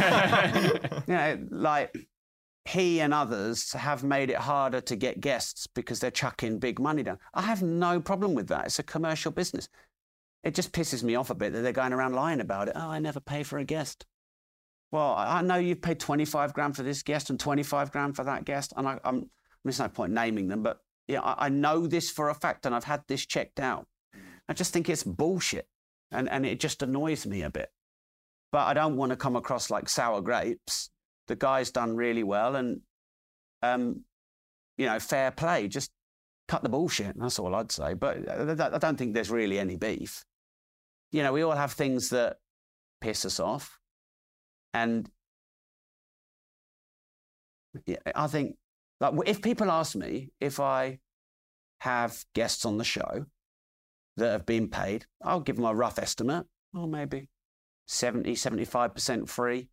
know, like... He and others have made it harder to get guests because they're chucking big money down. I have no problem with that. It's a commercial business. It just pisses me off a bit that they're going around lying about it. Oh, I never pay for a guest. Well, I know you've paid twenty-five grand for this guest and twenty-five grand for that guest. And I, I'm, there's no point naming them, but yeah, I, I know this for a fact and I've had this checked out. I just think it's bullshit. And, and it just annoys me a bit. But I don't want to come across like sour grapes. The guy's done really well and, um, you know, fair play. Just cut the bullshit. That's all I'd say. But I don't think there's really any beef. You know, we all have things that piss us off. And yeah, I think, like, if people ask me if I have guests on the show that have been paid, I'll give them a rough estimate. Oh, maybe seventy, seventy-five percent free.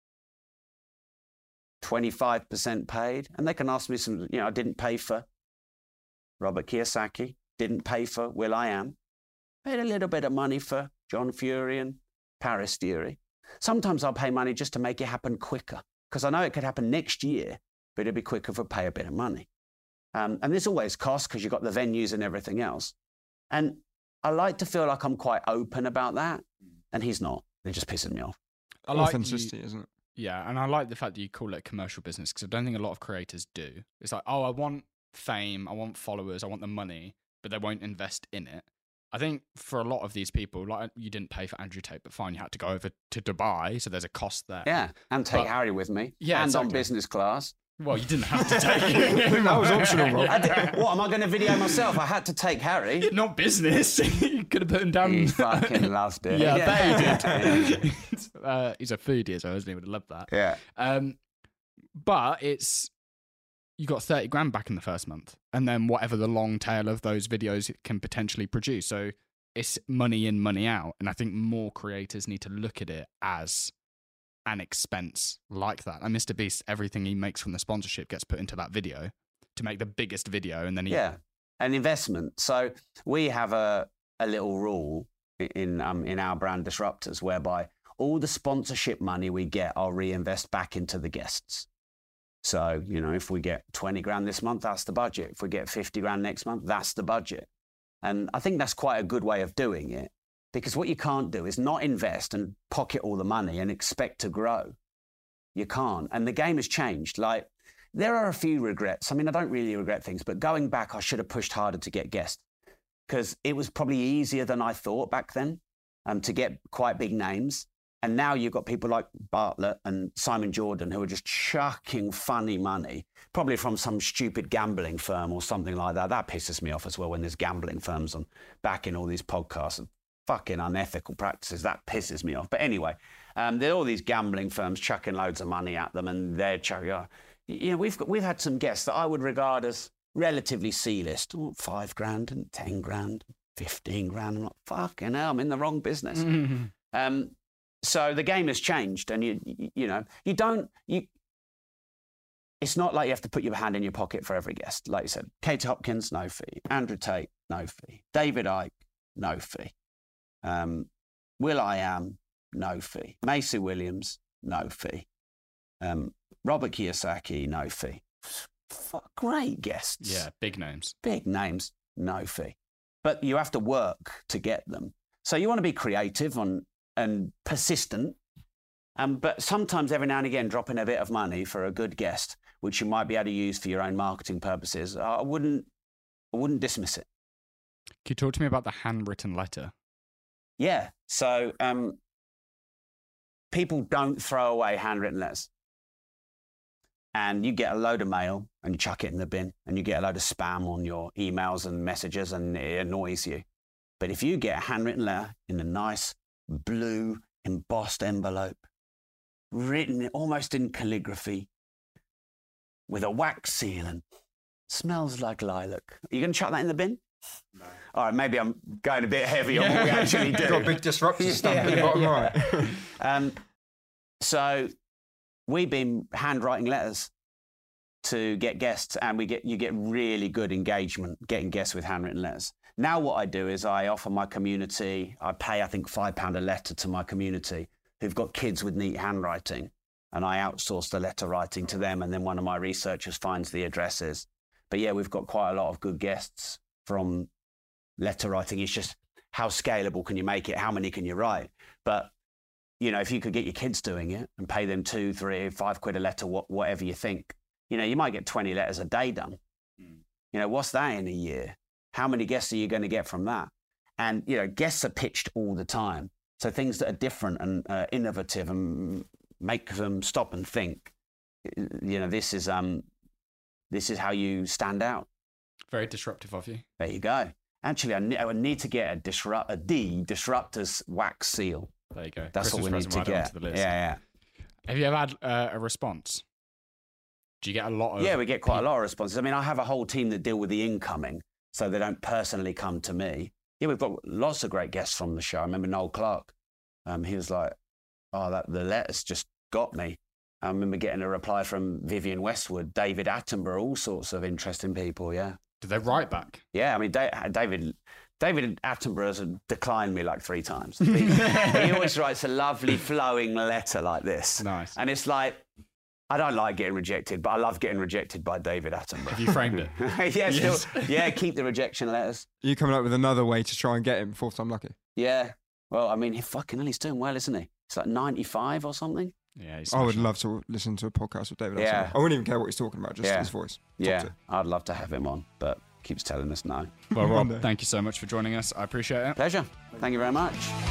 twenty-five percent paid. And they can ask me some, you know, I didn't pay for Robert Kiyosaki, didn't pay for will.i.am, paid a little bit of money for John Fury and Paris Theory. Sometimes I'll pay money just to make it happen quicker because I know it could happen next year, but it'll be quicker if I pay a bit of money. Um, and there's always costs because you've got the venues and everything else. And I like to feel like I'm quite open about that. And he's not. They're just pissing me off. I like authenticity, isn't it? Yeah, and I like the fact that you call it commercial business because I don't think a lot of creators do. It's like, oh, I want fame, I want followers, I want the money, but they won't invest in it. I think for a lot of these people, like you didn't pay for Andrew Tate, but fine, you had to go over to Dubai, so there's a cost there. Yeah, and take but, Harry with me. Yeah, and exactly. on business class. Well, you didn't have to take it. That was optional, Rob. I did, what, am I going to video myself? I had to take Harry. Not business. You could have put him down. He fucking loved it. Yeah, yeah. I bet he did. uh, he's a foodie, so I wasn't even love that. Yeah. Um, but it's, you got thirty grand back in the first month, and then whatever the long tail of those videos can potentially produce. So it's money in, money out. And I think more creators need to look at it as an expense like that. And Mister Beast, everything he makes from the sponsorship gets put into that video to make the biggest video, and then he... yeah, an investment. So we have a a little rule in um in our brand Disruptors whereby all the sponsorship money we get, I'll reinvest back into the guests. So, you know, if we get twenty grand this month, that's the budget. If we get fifty grand next month, that's the budget. And I think that's quite a good way of doing it, because what you can't do is not invest and pocket all the money and expect to grow. You can't. And the game has changed. Like, there are a few regrets. I mean, I don't really regret things, but going back, I should have pushed harder to get guests, because it was probably easier than I thought back then um, to get quite big names. And now you've got people like Bartlett and Simon Jordan who are just chucking funny money, probably from some stupid gambling firm or something like that. That pisses me off as well, when there's gambling firms on backing all these podcasts and fucking unethical practices. That pisses me off. But anyway, um, there are all these gambling firms chucking loads of money at them, and they're chucking. Uh, you know, we've got, we've had some guests that I would regard as relatively C-list, oh, five grand and ten grand, fifteen grand. I'm like, fucking hell, I'm in the wrong business. Mm-hmm. Um, So the game has changed, and you, you, you know, you don't, you, it's not like you have to put your hand in your pocket for every guest. Like you said, Katie Hopkins, no fee. Andrew Tate, no fee. David Icke, no fee. Um, will.i.am, no fee. Macy Williams, no fee. Um, Robert Kiyosaki, no fee. Fuck, great guests. Yeah, big names. Big names, no fee. But you have to work to get them. So you want to be creative on, and persistent, um, but sometimes every now and again dropping a bit of money for a good guest, which you might be able to use for your own marketing purposes, I wouldn't, I wouldn't dismiss it. Can you talk to me about the handwritten letter? Yeah, so um, people don't throw away handwritten letters. And you get a load of mail and you chuck it in the bin, and you get a load of spam on your emails and messages, and it annoys you. But if you get a handwritten letter in a nice blue embossed envelope, written almost in calligraphy, with a wax seal and smells like lilac, are you going to chuck that in the bin? No. All right, maybe I'm going a bit heavy on what we actually do. Got a big disruptor stamp yeah, at the yeah, bottom yeah. right. um, so we've been handwriting letters to get guests, and we get you get really good engagement getting guests with handwritten letters. Now what I do is I offer my community, I pay, I think, five pounds a letter to my community who've got kids with neat handwriting, and I outsource the letter writing to them, and then one of my researchers finds the addresses. But yeah, we've got quite a lot of good guests from letter writing. It's just, how scalable can you make it? How many can you write? But, you know, if you could get your kids doing it and pay them two, three, five quid a letter, whatever you think, you know, you might get twenty letters a day done. Mm. You know, what's that in a year? How many guests are you going to get from that? And, you know, guests are pitched all the time. So things that are different and uh, innovative and make them stop and think, you know, this is, um, this is how you stand out. Very disruptive of you. There you go. Actually, I, ne- I would need to get a, disrupt- a D Disruptors wax seal. There you go. That's Christmas what we need to right get. To the list. Yeah, yeah. Have you ever had uh, a response? Do you get a lot of... Yeah, we get quite people? a lot of responses. I mean, I have a whole team that deal with the incoming, so they don't personally come to me. Yeah, we've got lots of great guests from the show. I remember Noel Clark. Um, he was like, oh, that the letters just got me. I remember getting a reply from Vivienne Westwood, David Attenborough, all sorts of interesting people, yeah. Did they write back? Yeah, I mean, David... David Attenborough has declined me like three times. He, he always writes a lovely flowing letter like this. Nice. And it's like, I don't like getting rejected, but I love getting rejected by David Attenborough. Have you framed it? yeah, yes. still, yeah, keep the rejection letters. Are you coming up with another way to try and get him fourth time lucky? Yeah. Well, I mean, he fucking hell, he's doing well, isn't he? It's like ninety-five or something. Yeah, he's I would love to listen to a podcast with David yeah. Attenborough. I wouldn't even care what he's talking about, just yeah. his voice. Yeah, I'd love to have him on, but keeps telling us no. Well, Rob, thank you so much for joining us. I appreciate it. Pleasure. Thank you very much.